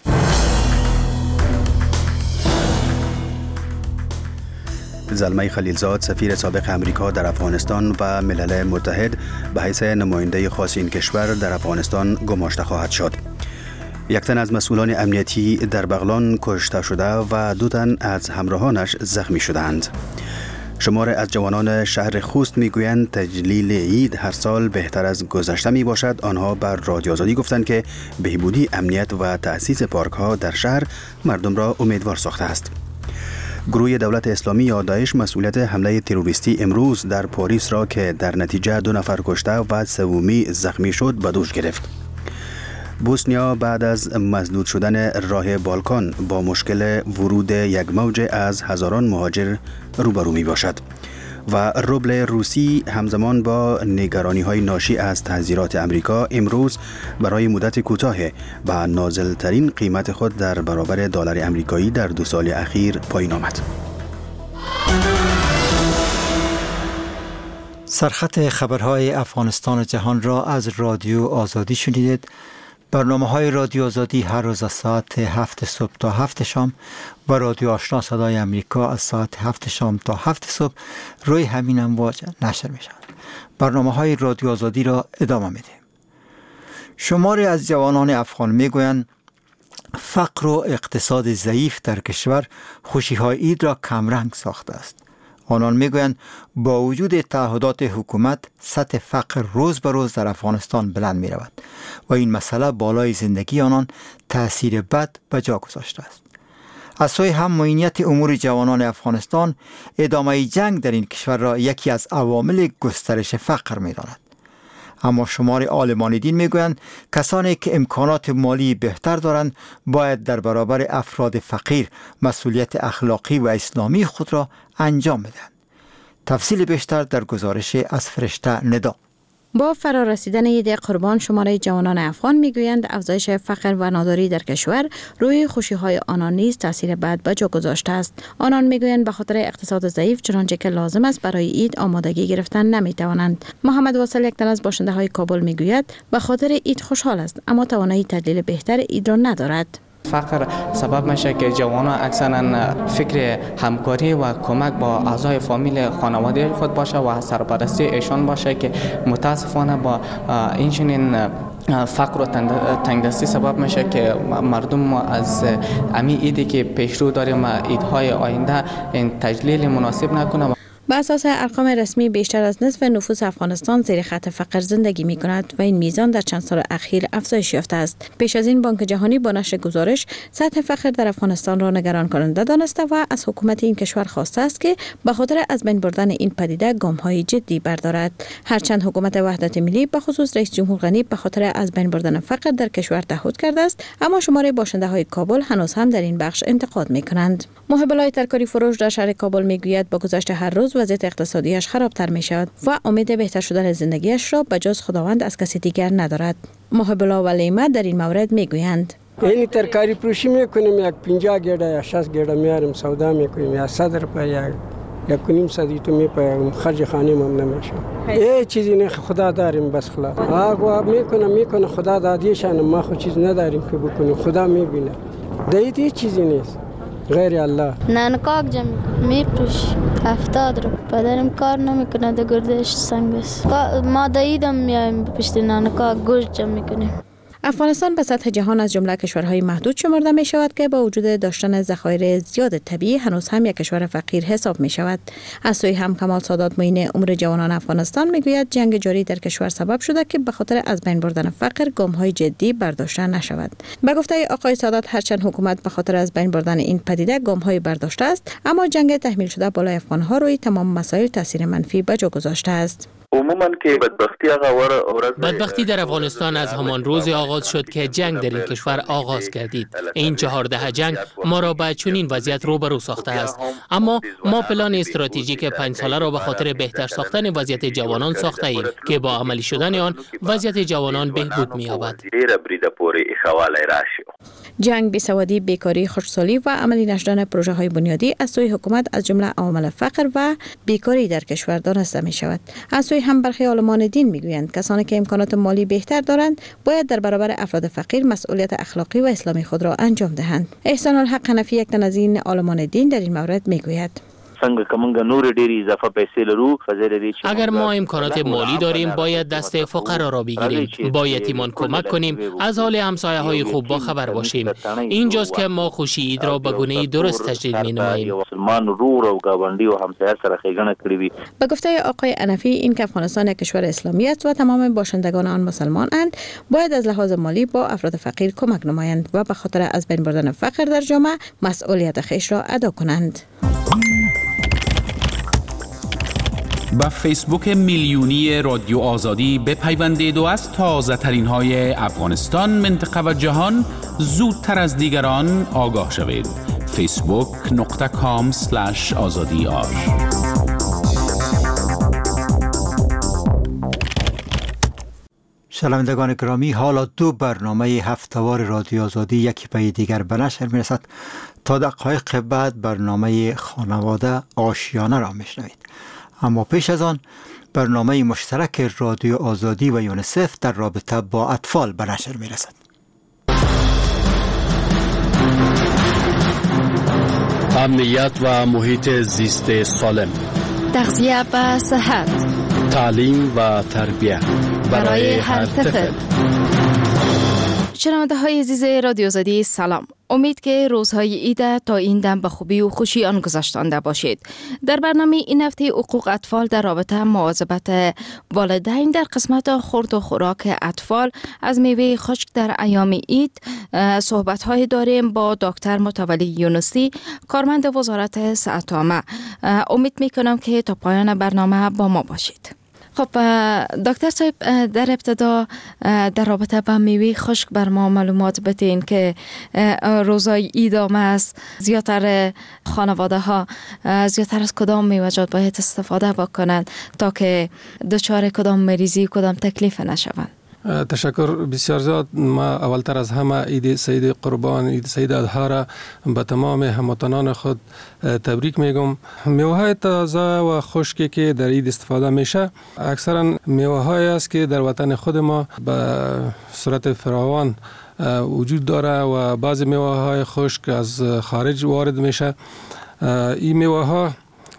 زلمه خلیلزاد، سفیر سابق امریکا در افغانستان و ملل متحد، به حیث نماینده خاص این کشور در افغانستان گماشته خواهد شد. یک تن از مسئولان امنیتی در بغلان کشته شده و دو تن از همراهانش زخمی شدند. شمار از جوانان شهر خوست میگویند تجلیل عید هر سال بهتر از گذشته می باشد. آنها بر رادیو آزادی گفتند که بهبودی امنیت و تأسیس پارک ها در شهر مردم را امیدوار ساخته است. گروه دولت اسلامی یا داعش مسئولیت حمله تروریستی امروز در پاریس را که در نتیجه دو نفر کشته و سومی زخمی شد به دوش گرفت. بوسنیا بعد از مسدود شدن راه بالکان با مشکل ورود یک موج از هزاران مهاجر روبرو می باشد و روبل روسی همزمان با نگرانی های ناشی از تحذیرات امریکا امروز برای مدت کوتاه به نازل ترین قیمت خود در برابر دلار امریکایی در دو سال اخیر پایین آمد. سرخط خبرهای افغانستان و جهان را از رادیو آزادی شنیدید. برنامه های رادیو آزادی هر روز از ساعت هفت صبح تا هفت شام و رادیو آشنا صدای امریکا از ساعت هفت شام تا هفت صبح روی همین امواج نشر می شود. برنامه های رادیو آزادی را ادامه می دهیم. شماری از جوانان افغان می گویند فقر و اقتصاد ضعیف در کشور خوشی های عید را کمرنگ ساخته است. آنان میگویند با وجود تعهدات حکومت سطح فقر روز به روز در افغانستان بلند می رود و این مسئله بالای زندگی آنان تأثیر بد به جا گذاشته است. از سوی هم معینیت امور جوانان افغانستان ادامه جنگ در این کشور را یکی از عوامل گسترش فقر می داند. اما شمار عالمان دین میگویند کسانی که امکانات مالی بهتر دارند باید در برابر افراد فقیر مسئولیت اخلاقی و اسلامی خود را انجام بدهند. تفصیل بیشتر در گزارش از فرشته ندا. با فرارسیدن عید قربان شماره جوانان افغان میگویند افزایش فقر و ناداری در کشور روی خوشی‌های آنان نیز تاثیر بد به جا گذاشته است. آنان میگویند به خاطر اقتصاد ضعیف چنانچه که لازم است برای عید آمادگی گرفتن نمیتوانند. محمد واصل یک تن از باشنده های کابل میگوید به خاطر عید خوشحال است اما توانایی تجلیل بهتر عید را ندارد. فقر سبب میشه که جوانان اکثرا فکر همکاری و کمک با اعضای فامیل خانواده خود باشه و سرپرستی ایشان باشه که متاسفانه با این چنین فقر و تنگدستی سبب میشه که مردم از امی ایدی که پیشرو داریم ایدهای آینده این تجلیل مناسب نکنه. به اساس ارقام رسمی بیشتر از نصف نفوس افغانستان زیر خط فقر زندگی می کند و این میزان در چند سال اخیر افزایش یافته است. پیش از این بانک جهانی با نشر گزارش سطح فقر در افغانستان را نگران کننده دانسته و از حکومت این کشور خواسته است که به خاطر از بین بردن این پدیده گام‌های جدی بردارد. هرچند حکومت وحدت ملی به خصوص رئیس جمهور غنی به خاطر از بین بردن فقر در کشور تعهد کرده است، اما شمار باشنده های کابل هنوز هم در این بخش انتقاد می کنند. محب الله ترکاری فروش در شهر کابل می گوید با گذشت هر روز وضعیت اقتصادیش خرابتر می شود و امید بهتر شدن زندگیش را به جز خداوند از کسی دیگر ندارد. محب الله و لیمه در این مورد می گویند این ترکاری فروشی میکنیم، یک پنجاه گیره یا شصت گیره میاریم سودا میکنیم، یا صد روپیه یا یک کنیم صدی تو میپایم، خرج خانه هم نمیشه. یه چیزی نه خدا داریم بس خلاص. آقا میکنه میکنه خدا دادیشان، ما خود چیز نداریم که بکنیم، خدا میبینه. دیگه چیزی نیست. غیر الله. نانکاک جمع میپروش هفتاد رو پدرم کار نمیکنه در گردش سنگ است. ما داییدم میایم پشت نانکاک گوشت جمع میکنیم. افغانستان به سطح جهان از جمله کشورهای محدود شمرده می شود که با وجود داشتن ذخایر زیاد طبیعی هنوز هم یک کشور فقیر حساب می شود. از سوی هم کمال سادات معین امور جوانان افغانستان می گوید جنگ جاری در کشور سبب شده که به خاطر از بین بردن فقر گام‌های جدی برداشته نشود. به گفته آقای سادات هرچند حکومت به خاطر از بین بردن این پدیده گام‌های برداشته است، اما جنگ تحمیل شده بالای افغان‌ها روی تمام مسائل تاثیر منفی به جا گذاشته است. عموما که بدبختی آقا بدبختی در افغانستان از همان روز آغاز شد که جنگ در این کشور آغاز کردید. این چهارده جنگ ما را به چنین وضعیت روبرو ساخته است. اما ما پلان استراتژیک پنج ساله را به خاطر بهتر ساختن وضعیت جوانان ساخته ایم که با عملی شدن آن وضعیت جوانان بهبود می‌یابد. جنگ، بیسوادی، بیکاری، خشکسالی و عملی نشدن پروژه های بنیادی از سوی حکومت از جمله عوامل فقر و بیکاری در کشور دانسته می شود. از سوی هم برخی عالمان دین می گویند کسانی که امکانات مالی بهتر دارند باید در برابر افراد فقیر مسئولیت اخلاقی و اسلامی خود را انجام دهند. احسان الحق حنفی، یک تن از این عالمان دین، در این مورد می گوید: اگر ما امکانات مالی داریم باید دست فقرا را بگیریم، با یتیمان کمک کنیم، از حال همسایه های خوب با خبر باشیم. اینجاست که ما خوشی عید را به گونه درست تجدید می نماییم. به گفته آقای حنفی، این که افغانستان یک کشور اسلامی است و تمام باشندگان آن مسلمان اند، باید از لحاظ مالی با افراد فقیر کمک نمایند و به خاطر از بین بردن فقر در جامعه مسئولیت خویش را ادا کنند. با فیسبوک میلیونی رادیو آزادی بپیوندید و از تازه ترین های افغانستان، منطقه و جهان زودتر از دیگران آگاه شوید. فیسبوک نقطه کام سلش آزادی آر. شنوندگان گرامی، حالا دو برنامه هفتهوار رادیو آزادی یکی پی دیگر به نشر میرسد. تا دقایق بعد برنامه خانواده آشیانه را میشنوید. اما پیش از آن برنامه مشترک رادیو آزادی و یونیسف در رابطه با اطفال به نشر می رسد. امنیت و محیط زیست سالم، تغذیه و صحت، تعلیم و تربیت برای هر طفل. شنونده های عزیز رادیو آزادی، سلام. امید که روزهای عید تا این دم به خوبی و خوشی آن گذشتانده باشید. در برنامه این هفته حقوق اطفال در رابطه مواظبت والدین در قسمت خورد و خوراک اطفال از میوه خشک در ایام عید صحبت های داریم با دکتر متولی یونسی، کارمند وزارت صحت عامه. امید میکنم که تا پایان برنامه با ما باشید. خب دکتر صاحب، در ابتدا در رابطه با میوه خشک بر ما معلومات بدین که روزای عید آمده است. زیادتر خانواده ها زیادتر از کدام میوه‌جات باید استفاده بکنند تا که دچار کدام مریضی کدام تکلیف نشوند؟ تشکر بسیار زیاد. ما اولتر از همه عید سید قربان، عید سید اضحی را به تمام هموطنان خود تبریک میگم. میوه های تازه و خشکی که در عید استفاده میشه اکثرا میوه های است که در وطن خود ما به صورت فراوان وجود داره و بعضی میوه های خشک از خارج وارد میشه. این میوه ها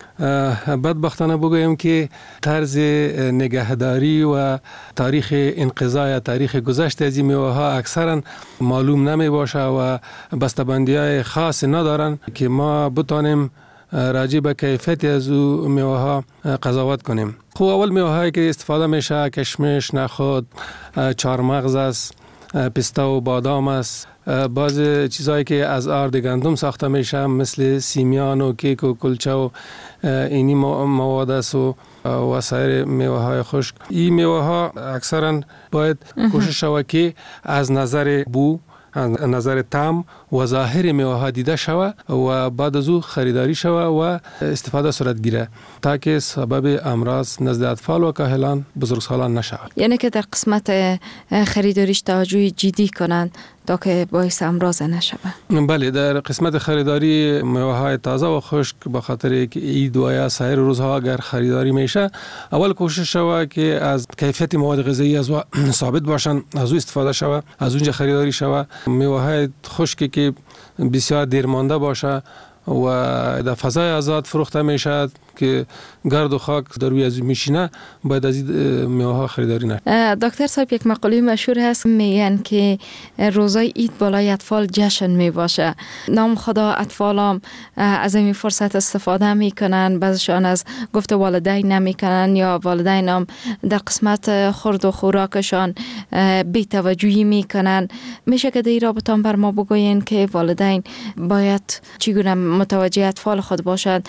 بدبختانه بگویم که طرز نگهداری و تاریخ انقضای تاریخ گذشته از این میوه ها اکثرا معلوم نمی باشه و بسته‌بندی های خاص ندارن که ما بتانیم راجع به کیفیت از او میوه ها قضاوت کنیم. خب اول میوه هایی که استفاده میشه کشمش، نخود، چهارمغز است، پسته و بادام است. بعض چیزهایی که از آرد گندم ساخته میشه مثل سیمیان و کیک و کلچه و اینی مواد است و و سایر میوه های خشک. این میوه ها اکثرا باید کوشش شود که از نظر بو، از نظر طعم و ظاهر میوه ها دیده شود و بعد از او خریداری شود و استفاده صورت گیره تا که سبب امراض نزد اطفال و کاهلان بزرگسالان نشود. یعنی که در قسمت خریداریش توجه جدی کنند تا که باعث امراض نشود؟ بله، در قسمت خریداری میوه های تازه و خشک به خاطر که عید و یا سایر روزها اگر خریداری میشه، اول کوشش شود که از کیفیت مواد غذایی از و ثابت باشن، از او استفاده شود، از اونجا خریداری شود. میوه های خشکی که بسیار دیر مانده باشه و در فضای آزاد فروخته میشد که گرد و خاک در روی از میشینه، باید از این میوه ها خریداری نشه. دکتر صاحب، یک مقوله مشهور هست میگن که روزای عید بالای اطفال جشن می باشه. نام خدا اطفال هم از این فرصت استفاده میکنن، بعضشان از گفت والدین نمیکنن یا والدین هم در قسمت خورد و خوراکشان بی توجهی میکنن. میشه که در رابطه بر ما بگوین که والدین باید چگونه متوجه اطفال خود باشند؟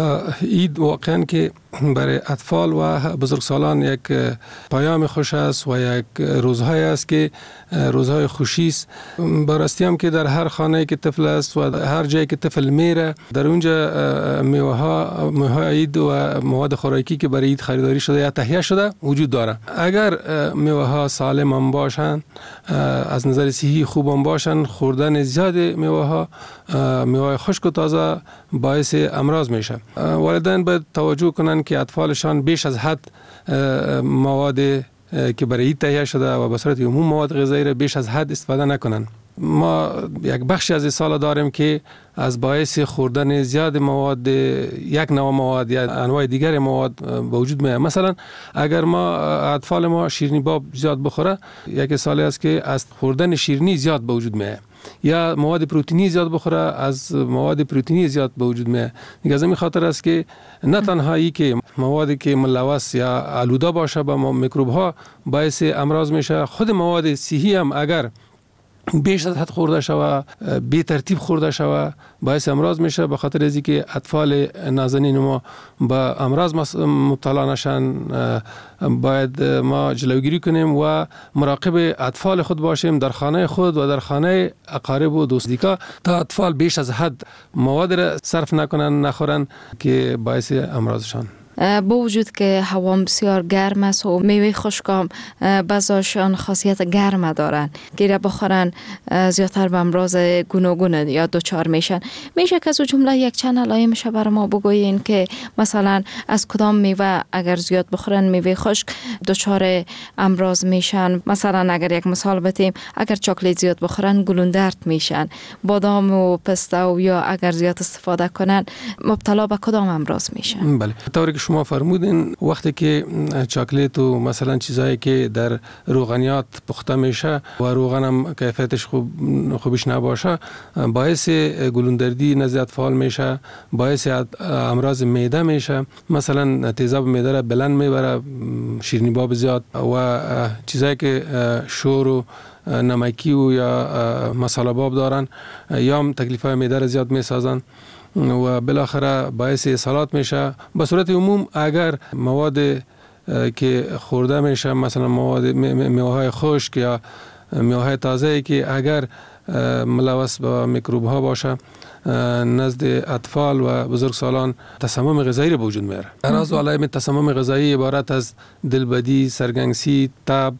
عید واقعا که برای اطفال و بزرگسالان یک پیام خوش است و یک روزهای است که روزهای خوشی است. براستی هم که در هر خانه که طفل است و هر جایی که طفل میره، در اونجا میوه ها میوه عید و مواد خوراکی که برای عید خریداری شده یا تهیه شده وجود داره. اگر میوه ها سالم هم باشن، از نظر صحی خوب هم باشن، خوردن زیاد میوه ها، میوه خشک و تازه باعث امراض میشه. والدین باید توجه کنن که اطفالشان بیش از حد مواد که برای عید تهیه شده و به صورت عموم مواد غذایی را بیش از حد استفاده نکنن. ما یک بخشی از این سال داریم که از باعث خوردن زیاد مواد، یک نوع مواد یا انواع دیگر مواد به وجود میاد. مثلا اگر ما اطفال ما شیرینی باب زیاد بخوره، یک سالی است که از خوردن شیرینی زیاد به وجود میاد، یا مواد پروتئینی زیاد بخوره، از مواد پروتئینی زیاد به وجود میاد. دیگه از این خاطر است که نه تنها ای که موادی که ملوث یا آلوده باشه با میکروب ها باعث امراض میشه، خود مواد صحی هم اگر بیش از حد خورده شوه، بی ترتیب خورده شوه، باعث امراض میشه. به خاطر از اینکه اطفال نازنین ما با امراض مبتلا نشن، باید ما جلوگیری کنیم و مراقب اطفال خود باشیم در خانه خود و در خانه اقارب و دوستیکا، تا اطفال بیش از حد مواد را صرف نکنن، نخورن که باعث امراضشان. با وجود که هوا بسیار گرم است و میوه خشکام بعضاشان خاصیت گرم دارن که را بخورن زیادتر به امراض گوناگون یا دچار میشن، میشه که از جمله یک چند علائم میشه برای ما بگوین که مثلا از کدام میوه اگر زیاد بخورن میوه خشک دچار امراض میشن؟ مثلا اگر یک مثال بتیم، اگر چاکلیت زیاد بخورن گلوندرد میشن، بادام و پسته و یا اگر زیاد استفاده کنن مبتلا به کدام امراض میشن؟ بله، طوری که شما فرمودین، وقتی که چاکلیت و مثلا چیزایی که در روغنیات پخته میشه و روغن هم کیفیتش خوب خوبش نباشه، باعث گلوندردی نزد اطفال میشه، باعث امراض معده میشه. مثلا تیزاب معده را بلند میبره، شیرینی باب زیاد و چیزایی که شور و نمکی و یا مساله باب دارن، یا هم تکلیفای معده را زیاد میسازن و بالاخره باعث اسهالات میشه. به صورت عموم اگر مواد که خورده میشه، مثلا مواد میوه های خشک یا میوه های تازه که اگر ملوث با میکروب ها باشه، نزد اطفال و بزرگسالان تسمم غذایی به وجود میاره. اعراض و علائم تسمم غذایی عبارت از دلبدی، سرگنگسی، تب،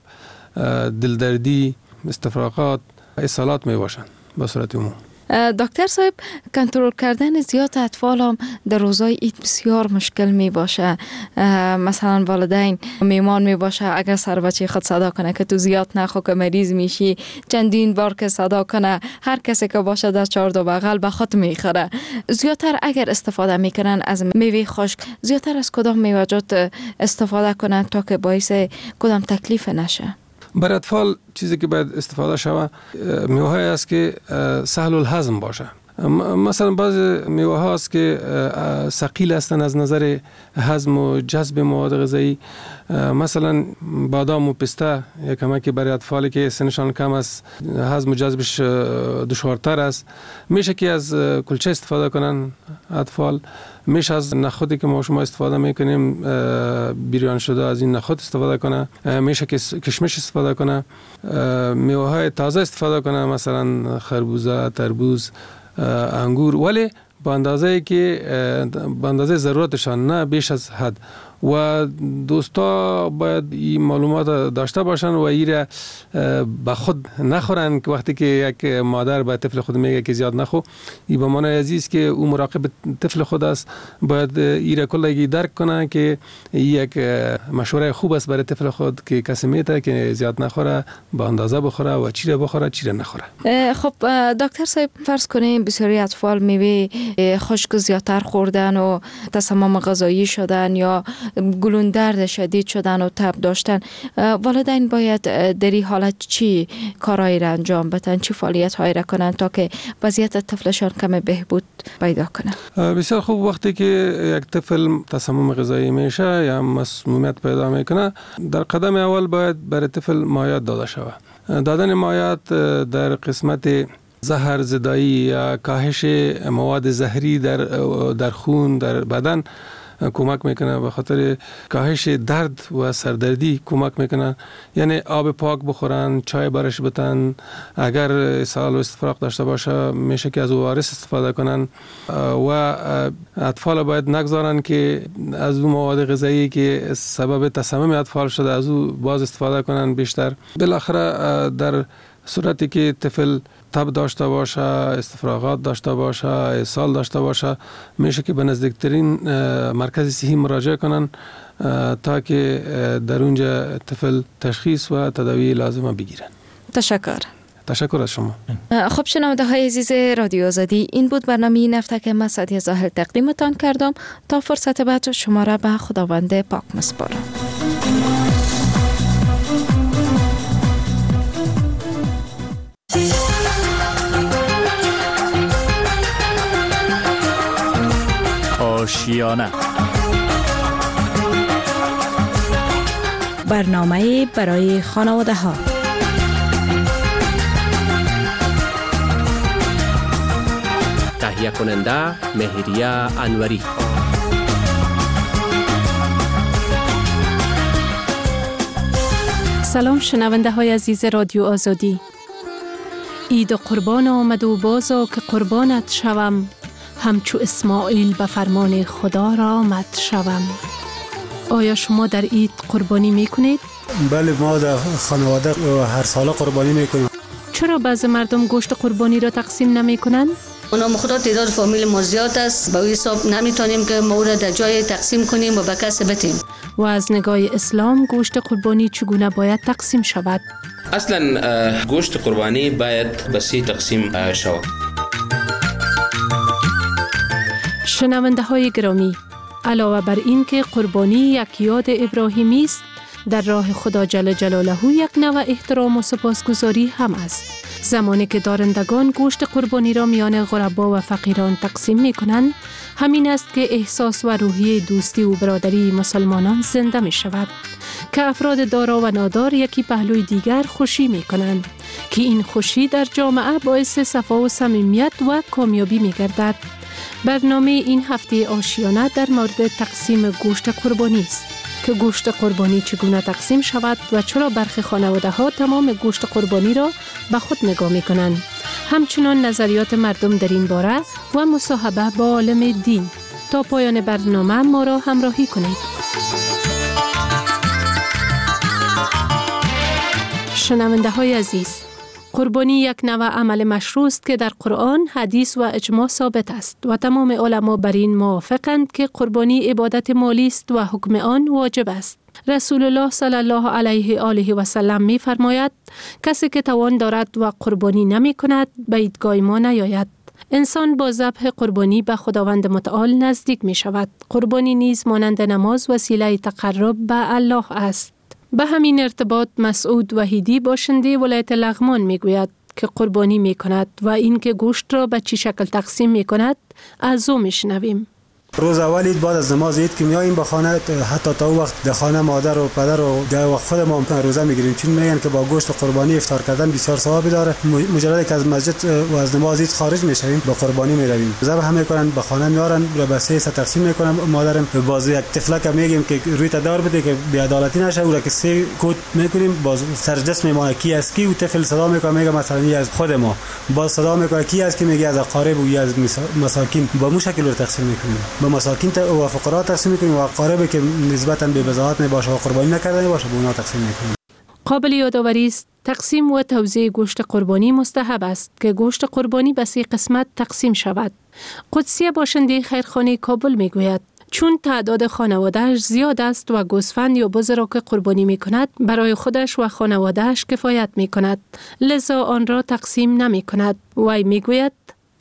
دلدردی، استفراغات، اسهالات می باشند به صورت عموم. دکتر صاحب، کنترل کردن زیاد اطفال هم در روزای عید بسیار مشکل می باشه. مثلا والدین میمان می باشه اگر سر بچه خود صدا کنه که تو زیاد نخو که مریض میشی، چندین بار که صدا کنه، هر کسی که باشه در چهار دو بغل به خود میخوره. زیادتر اگر استفاده میکنن از میوه خشک، زیادتر از کدام میوه‌جات استفاده کنن تا که باعث کدام تکلیف نشه؟ برای اطفال چیزی که باید استفاده شود میوه های است که سهل الهضم باشه. مثلا بعض میوه ها است که ثقیل هستند از نظر هضم و جذب مواد غذایی. مثلا بادام و پسته یک کمکی برای اطفالی که سنشان کم است، هضم و جذبش دشوارتر است. میشه که از کلچه استفاده کنن اطفال، میشه از نخودی که ما شما استفاده میکنیم بیریان شده از این نخود استفاده کنه، میشه که کشمش استفاده کنه، میوه های تازه استفاده کنه، مثلا خربوزه، تربوز، انگور، ولی با اندازه که با اندازه ضرورتشان، نه بیش از حد. و دوستا باید این معلومات داشته باشن و ایره به خود نخورن که وقتی که یک مادر به طفل خود میگه که زیاد نخو، این به معنای عزیز که او مراقب طفل خود است، باید ایره کلگی درک کنه که یک مشوره خوب است برای طفل خود که کسی میته که زیاد نخوره، با اندازه بخوره و چی را بخوره چی را نخوره. خب دکتر صاحب فرض کنیم بسیاری اطفال میوه خشک زیادتر خوردن و تسمم غذایی شدن یا گلون درد شدید شدن و تب داشتن، والدین باید در این حالت چی کارایی را انجام بدن، چی فعالیت هایی را کنن تا که وضعیت طفلشان کم بهبود پیدا کنه؟ بسیار خوب. وقتی که یک طفل تسمم غذایی میشه یا مسمومیت پیدا میکنه، در قدم اول باید برای طفل مایعات داده شود. دادن مایعات در قسمت زهر زدایی یا کاهش مواد زهری در در خون در بدن کمک میکنه، به خاطر کاهش درد و سردردی کمک میکنه. یعنی آب پاک بخورن، چای برش بتن، اگر اسهال و استفراغ داشته باشه میشه که از او آر اس استفاده کنن و اطفال باید نگذارن که از اون مواد غذایی که سبب تسمم اطفال شده از او باز استفاده کنن بیشتر. بالاخره در صورتی که طفل تب داشته باشه، استفراغات داشته باشه، اسهال داشته باشه، میشه که به نزدیکترین مرکز صحی مراجعه کنن تا که در اونجا طفل تشخیص و تداوی لازمه بگیرن. تشکر. تشکر از شما. خب شنونده های عزیز رادیو آزادی، این بود برنامه این هفته که من سعدیه ظاهر تقدیمتان کردم. تا فرصت بعد شما را به خداوند پاک مسپارم. آشیانه، برنامه برای خانواده ها. تهیه کننده مهریه انوری. سلام شنونده های عزیز رادیو آزادی. عید قربان آمد و بازا که قربانت شوم، همچو اسماعیل به فرمان خدا را آمد شوم. آیا شما در عید قربانی میکنید؟ بله، ما در خانواده هر ساله قربانی میکنیم. چرا بعض مردم گوشت قربانی را تقسیم نمی کنند؟ اونا مخدار تعداد فامیل ما زیاد است، به این حساب نمیتونیم که ما را در جای تقسیم کنیم و به کس بتیم. و از نگاه اسلام گوشت قربانی چگونه باید تقسیم شود؟ اصلا گوشت قربانی باید به سه تقسیم شود. شنونده های گرامی، علاوه بر این که قربانی یک یاد ابراهیمی است، در راه خدا جل جلاله یک نوع احترام و سپاسگزاری هم است. زمانی که دارندگان گوشت قربانی را میان غربا و فقیران تقسیم می کنند، همین است که احساس و روحیه دوستی و برادری مسلمانان زنده می شود که افراد دارا و نادار یکی پهلوی دیگر خوشی می کنند که این خوشی در جامعه باعث صفا و صمیمیت و کامیابی می گردد. برنامه این هفته آشیانه در مورد تقسیم گوشت قربانی است که گوشت قربانی چگونه تقسیم شود و چرا برخی خانواده ها تمام گوشت قربانی را به خود نگاه می کنند. همچنان نظریات مردم در این باره و مصاحبه با عالم دین. تا پایان برنامه ما را همراهی کنید. شنونده های عزیز، قربانی یک نوع عمل مشروع است که در قرآن، حدیث و اجماع ثابت است و تمام علما بر این موافقند که قربانی عبادت مالی است و حکم آن واجب است. رسول الله صلی الله علیه آله و سلم می فرماید کسی که توان دارد و قربانی نمی کند به عیدگاه ما نیاید. انسان با ذبح قربانی به خداوند متعال نزدیک می شود. قربانی نیز مانند نماز وسیله تقرب به الله است. به همین ارتباط مسعود وحیدی باشنده ولایت لغمان می گوید که قربانی می کند و اینکه گوشت را به چه شکل تقسیم می کند از او می شنویم. روز اول عید بعد از نماز عید که میاییم به خانه، حتی تا وقت در خانه مادر و پدر و در خود ما روزه میگیریم، چون میگن که با گوشت قربانی افطار کردن بسیار ثواب داره. مجرد که از مسجد و از نماز عید خارج میشویم با قربانی میرویم، ذبح هم میکنن، به خانه میارن، به سه حصه تقسیم میکنن. مادرم باز یک طفلک میگیم که روی تدار بده که بی عدالتی نشه، او را که سه کوت میکنیم، باز سر جسم ما کی است کی، و طفل صدا میکنه میگه مثلا ای از خود ما، باز صدا میکنه کی است که میگه از اقارب و از مساکین. با مو شکل رو تقسیم میکنیم. به به مساکین و فقرا تقسیم میکنیم و قاربی که نسبتاً به بضاعت باشه و قربانی نکرده باشه به اونها تقسیم میکنیم. قابل یادآوری است تقسیم و توزیع گوشت قربانی مستحب است که گوشت قربانی به سه قسمت تقسیم شود. قدسیه باشنده خیرخانه کابل میگوید چون تعداد خانواده‌اش زیاد است و گوسفند یا بز را که قربانی می کند برای خودش و خانواده‌اش کفایت می کند، لذا آن را تقسیم نمی کند. وی می گوید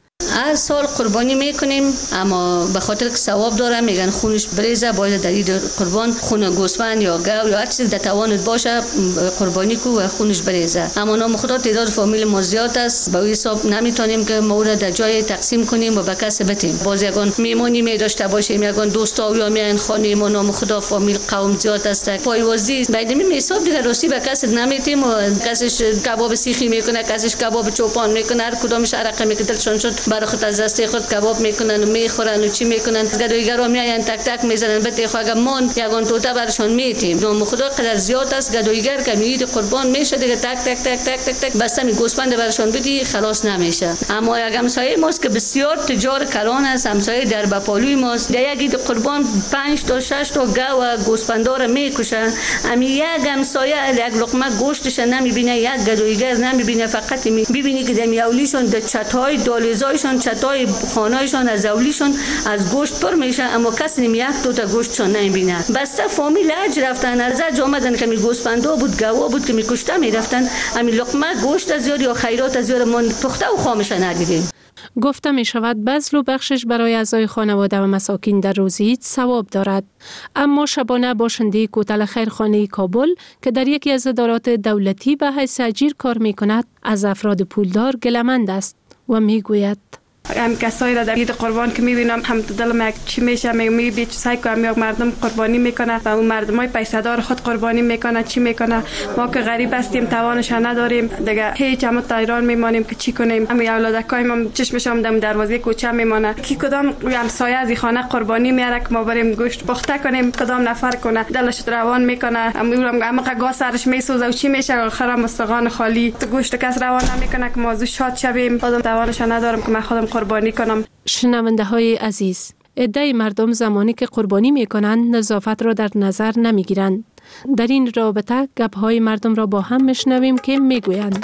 هر سال قربانی میکنیم اما به خاطر که ثواب داره میگن خونش بریزه باید در عید قربان خون گوسفند یا گاو یا هر چیز در توانت باشه قربانی کو و خونش بریزه. اما نام خدا تعداد فامیل ما زیاد است به حساب نمیتونیم که ما را در جای تقسیم کنیم و به کس بدیم. باز یگان میمونی می داشته باشیم یگان دوستا یا میان خانه ما نام خدا فامیل قوم زیاد است پایوازی بعد می حساب دیگه راستی به کس نمیتیم و کسش کباب سیخی میکنه کسش کباب چوپان میکنه هر کدامش عرقه میکدلشون شد برای خود از دسته خود کباب میکنن و میخورن و چی میکنن گدویگرا میاین تک تک میزنن بته خو اگه مون یگان توتا برشون میتیم نام خدا قدر زیاد است گدویگر که میید قربان میشه دیگه تک تک تک تک تک تک بس می گوسفند برشون بدی خلاص نمیشه. اما یک همسایه ماست که بسیار تجار کلان است همسایه در بپالوی ماست در یک عید قربان پنج تا شش تا گاو و گوسفندا رو میکشن امی یک همسایه یک لقمه گوشتش نمیبینه یک گدویگر نمیبینه فقط میبینی که دمی اولیشون در چتای دالیزایشون چتای خانه‌شان از اولیشون از گوشت پر میشه اما کسی نمی یک دو تا گوشتشون نمیبینه. بسته فامیل اج رفتن از اج آمدن که می گوسفندا بود گاوا بود که میکشته میرفتن امی لقمه گوشت از یاد یا خیرات از یاد من پخته و خامش ندیدیم. گفته می شود بذل و بخشش برای اعضای خانواده و مساکین در روز عید ثواب دارد. اما شبانه باشنده کوتل خیرخانه کابل که در یکی از ادارات دولتی به حیث اجیر کار می کند از افراد پولدار گله‌مند است و می گوید هم کسایی را در عید قربان که میبینم هم دلم یک چی میشه میبینم چه سعی کنم یک مردم قربانی میکنه و اون مردمای پیسه‌دار خود قربانی میکنه چی میکنه ما که غریب هستیم توانش نداریم دیگه هیچ هم ایران میمانیم که چی کنیم همین اولادکای ما چشمشام دم دروازه کوچه میمانه کی کدام همسایه از خانه قربانی میاره که ما بریم گوشت پخته کنیم کدام نفر کنه دلش روان میکنه میرم اما قگا سرش میسوزه و چی میشه آخر مستقان خالی تو گوشت کس روان نمیکنه که ما زو شاد شویم خودم توانش ندارم که من خودم قربانی کنم. شنونده های عزیز، عده مردم زمانی که قربانی می کنند نظافت را در نظر نمی گیرند. در این رابطه گپ های مردم را با هم میشنویم که می گویند.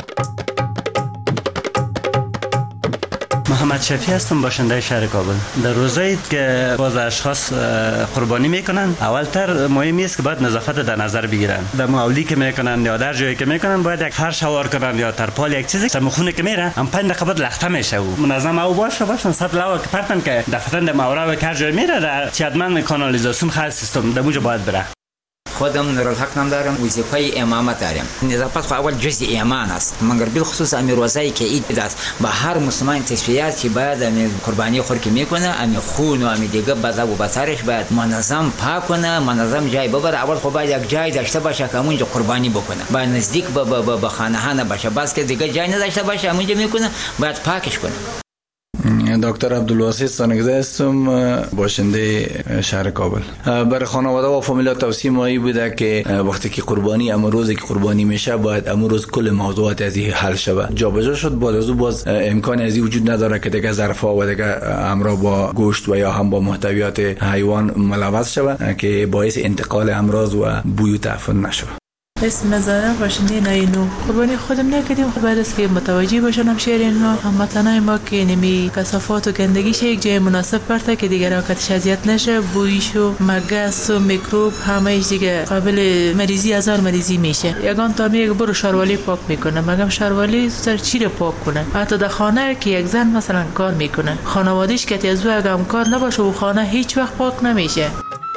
محمد شفیع هستم باشنده شهر کابل. در روزایی که باز اشخاص قربانی میکنن اولتر مهم است که باید نظافت در نظر بگیرن. در مولی که میکنن یا در جایی که میکنن باید یک فرش هوار کنن یا ترپال یک چیزی سمخونه که میره هم پنج دقیقه بعد لخته میشه و منظم او باشه باشن صد لوا که پرتن که دفترن در مورا و هر جای میره در چیدمن کانالیزاسیون خاص سیستم در اونجا باید بره. خودم نورالحق نام دارم وظیفه امامت دارم. نظافت خو اول جزء ایمان است مگر بالخصوص امیر روزایی که عید است با هر مسلمان تصفیات که باید امیر قربانی خور که میکنه امیر خون و امیر دیگه بذا و بسارش باید منظم پاک کنه منظم جای ببره اول خو باید یک جای داشته باشه که اونجا قربانی بکنه باید نزدیک به به خانه ها باشه بس که دیگه جای نداشته باشه اونجا میکنه باید پاکش کنه. دکتر عبدالواسط سانگزه هستم باشنده شهر کابل. برای خانواده و فامیل توصیه مایی بوده که وقتی که قربانی اما روزی که قربانی میشه باید اما روز کل موضوعات از این حل شود. جابجا شد بعد از اون باز امکان از این وجود نداره که دیگه ظرفا و دیگه امرا با گوشت و یا هم با محتویات حیوان ملوث شود که باعث انتقال امراض و بوی و تعفن نشود. اسم نظرم باشنده ناینو قربانی خودم نکردیم خب بعد از که متوجه باشن همشهریان ها هموطنای ما که نمی کثافات و گندگیش یک جای مناسب پرته که دیگر راکتش اذیت نشه بویش و مگس و میکروب همه دیگه قابل مریضی هزار مریضی میشه. یگان تا میگه برو شاروالی پاک میکنه مگم شاروالی سر چی رو پاک کنه حتی در خانه که یک زن مثلا کار میکنه خانواده‌اش که از او اگه کار نباشه و خانه هیچ وقت پاک نمیشه.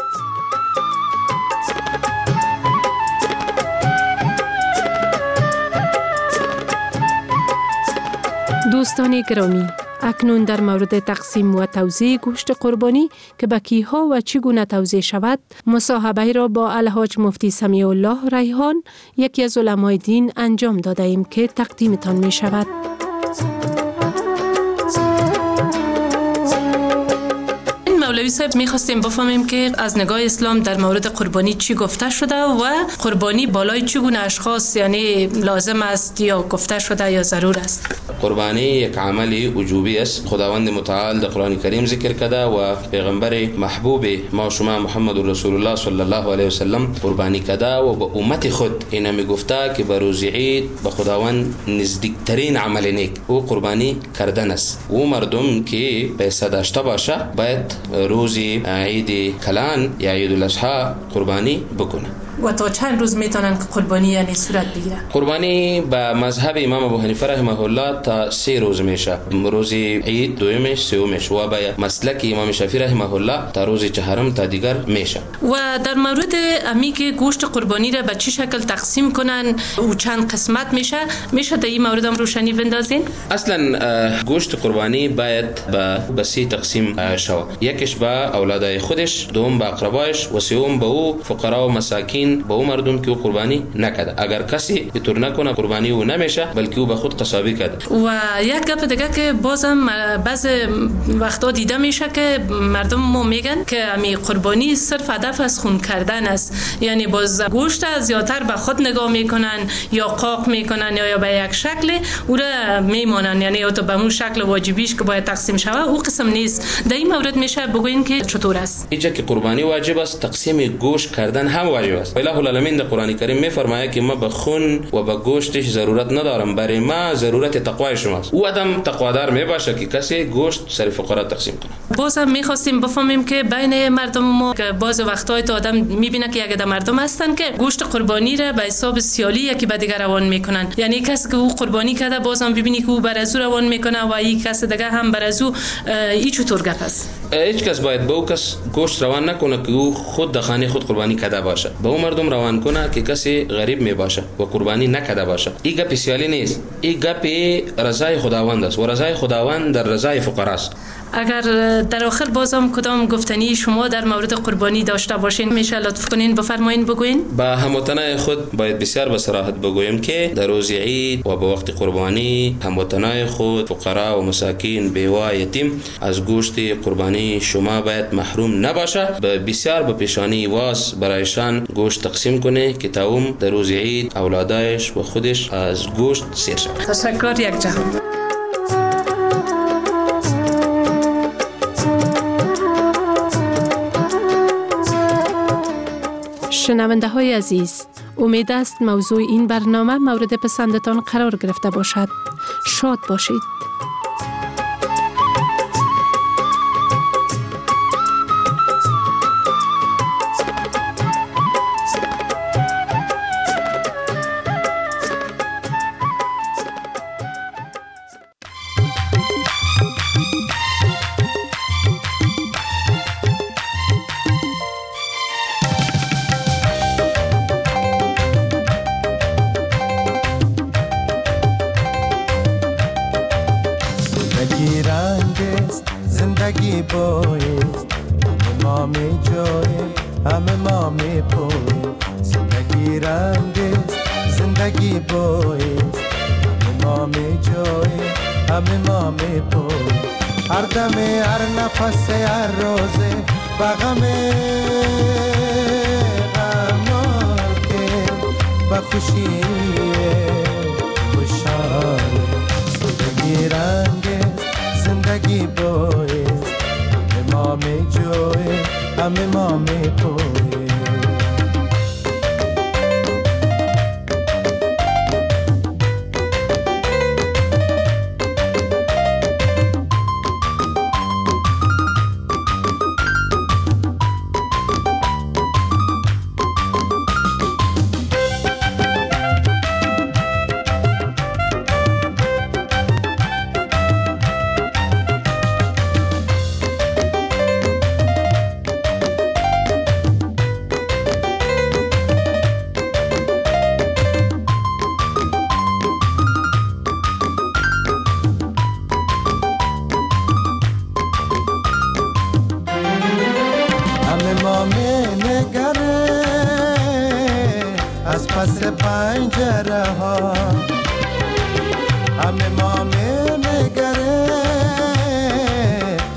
دوستان گرامی، اکنون در مورد تقسیم و توزیع گوشت قربانی که به کیها و چگونه توزیع شود مصاحبه را با الحاج مفتی سمیع الله ریحان یکی از علمای دین انجام داده ایم که تقدیمتان می شود. مولوی صاحب میخواستیم بفهمیم که از نگاه اسلام در مورد قربانی چی گفته شده و قربانی بالای چگونه اشخاص یعنی لازم است یا گفته شده یا ضرور است. قربانی یک عمل وجوبی است. خداوند متعال در قرآن کریم ذکر کرده و پیغمبر محبوب ما شما محمد رسول الله صلی الله علیه و سلم قربانی کرده و به امت خود اینا میگفته که به روز عید به خداوند نزدیکترین عمل نیک او قربانی کردن است. او مردم که پیسه داشته باشه باید روز عید کلان یا عید الاضحی قربانی بکنه. و تا چند روز میتونن که قربانی یعنی صورت بگیره؟ قربانی به مذهب امام ابو حنیفه رحمه الله تا سه روز میشه. روز عید دومش سومش و به مسلک امام شافعی رحمه الله تا روز چهارم تا دیگر میشه. و در مورد امی که گوشت قربانی را به چه شکل تقسیم کنن و چند قسمت میشه میشه در این مورد هم روشنی بندازین؟ اصلا گوشت قربانی باید به سه تقسیم شود. یکیش به اولادای خودش، دوم به اقربایش و سوم به او فقرا و مساکین به او مردم که او قربانی نکده. اگر کسی اینطور نکنه قربانی او نمیشه بلکه او به خود قصابی کرده. و یک گپ دیگه که بازم بعض وقتا دیده میشه که مردم ما میگن که امی قربانی صرف هدف از خون کردن است، یعنی باز گوشت زیاتر به خود نگاه میکنن یا قاق میکنن یا به یک شکل او را میمانن، یعنی او تو به اون شکل واجبیش که باید تقسیم شود او قسم نیست. در این مورد میشه بگوین که چطور است؟ اینجا که قربانی واجب است تقسیم گوشت کردن هم واجب است. الله العالمین در قرآن کریم میفرماید که ما به خون و به گوشتش ضرورت ندارم، برای ما ضرورت تقوای شماست. او آدم تقوادار میباشه که کسی گوشت سر فقرا تقسیم کنه. بازم میخواستیم بفهمیم که بین مردم ما که بعض وقتای تو آدم میبینه که یک مردم هستن که گوشت قربانی را به حساب سیالی یکی به دیگر روان میکنن، یعنی کسی که او قربانی کرده بازم ببینی که او بر از او روان میکنه و این کس دیگه هم بر از او. این چطور گپ است؟ هیچ کس باید به او کس گوشت روان نکنه که او خود در خانه خود قربانی کرده باشه. به او مردم روان کنه که کسی غریب می باشه و قربانی نکرده باشه. این گپ سیالی نیست، این گپ رضای خداوند است و رضای خداوند در رضای فقرا است. اگر در آخر بازم کدام گفتنی شما در مورد قربانی داشته باشین میشه لطف کنین بفرمایین بگوین؟ با هموطنان خود باید بسیار به صراحت بگویم که در روز عید و به وقت قربانی هموطنان خود فقرا و مساکین بیوه یتیم از گوشت قربانی شما باید محروم نباشه. بسیار به پیشانی واس برایشان گوشت تقسیم کنه که تا اون در روز عید اولادایش و خودش از گوشت سیر شود. تشکر یک جهان. شنونده های عزیز، امید است موضوع این برنامه مورد پسندتان قرار گرفته باشد. شاد باشید. زندگی بایست همه ما می جایی همه ما می پویم. زندگی رنگست زندگی بایست همه ما می جایی همه ما می پویم. هر دمه هر نفس هر روزه بغم غمار که بخوشی خوشحال. زندگی رنگست زندگی بایست همه ما می جوی همه ما می پوی.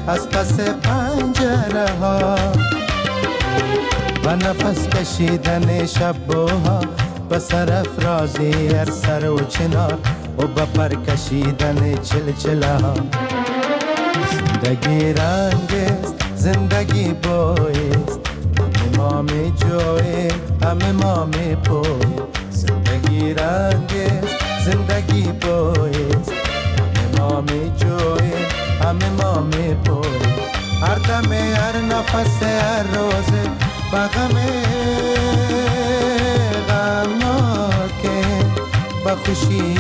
از پس پنجره ها و نفس کشیدن شب و ها به سرافرازی هر سر و چنار و به پر کشیدن چلچله ها. زندگی رنگ است، زندگی بوی است، همه ما می جوی همه ما می پوی. زندگی رنگ است، زندگی بوی است، همه ما می جوی همه ما می پوی. هر دم هر نفس هر روز بغم غمناکه بخوشی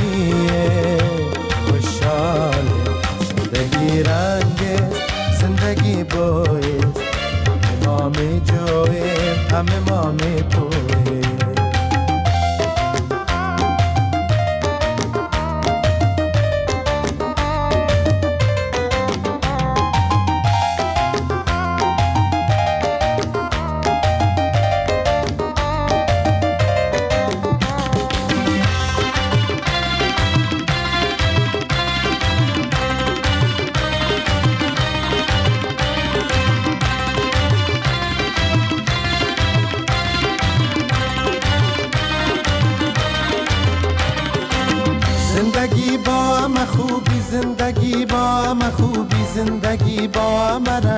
خوشحال. زندگی رنگ زندگی بوی همه ما می جویم همه ما می پویم. زندگی با هم خوبی، زندگی با هم خوبی، زندگی با هم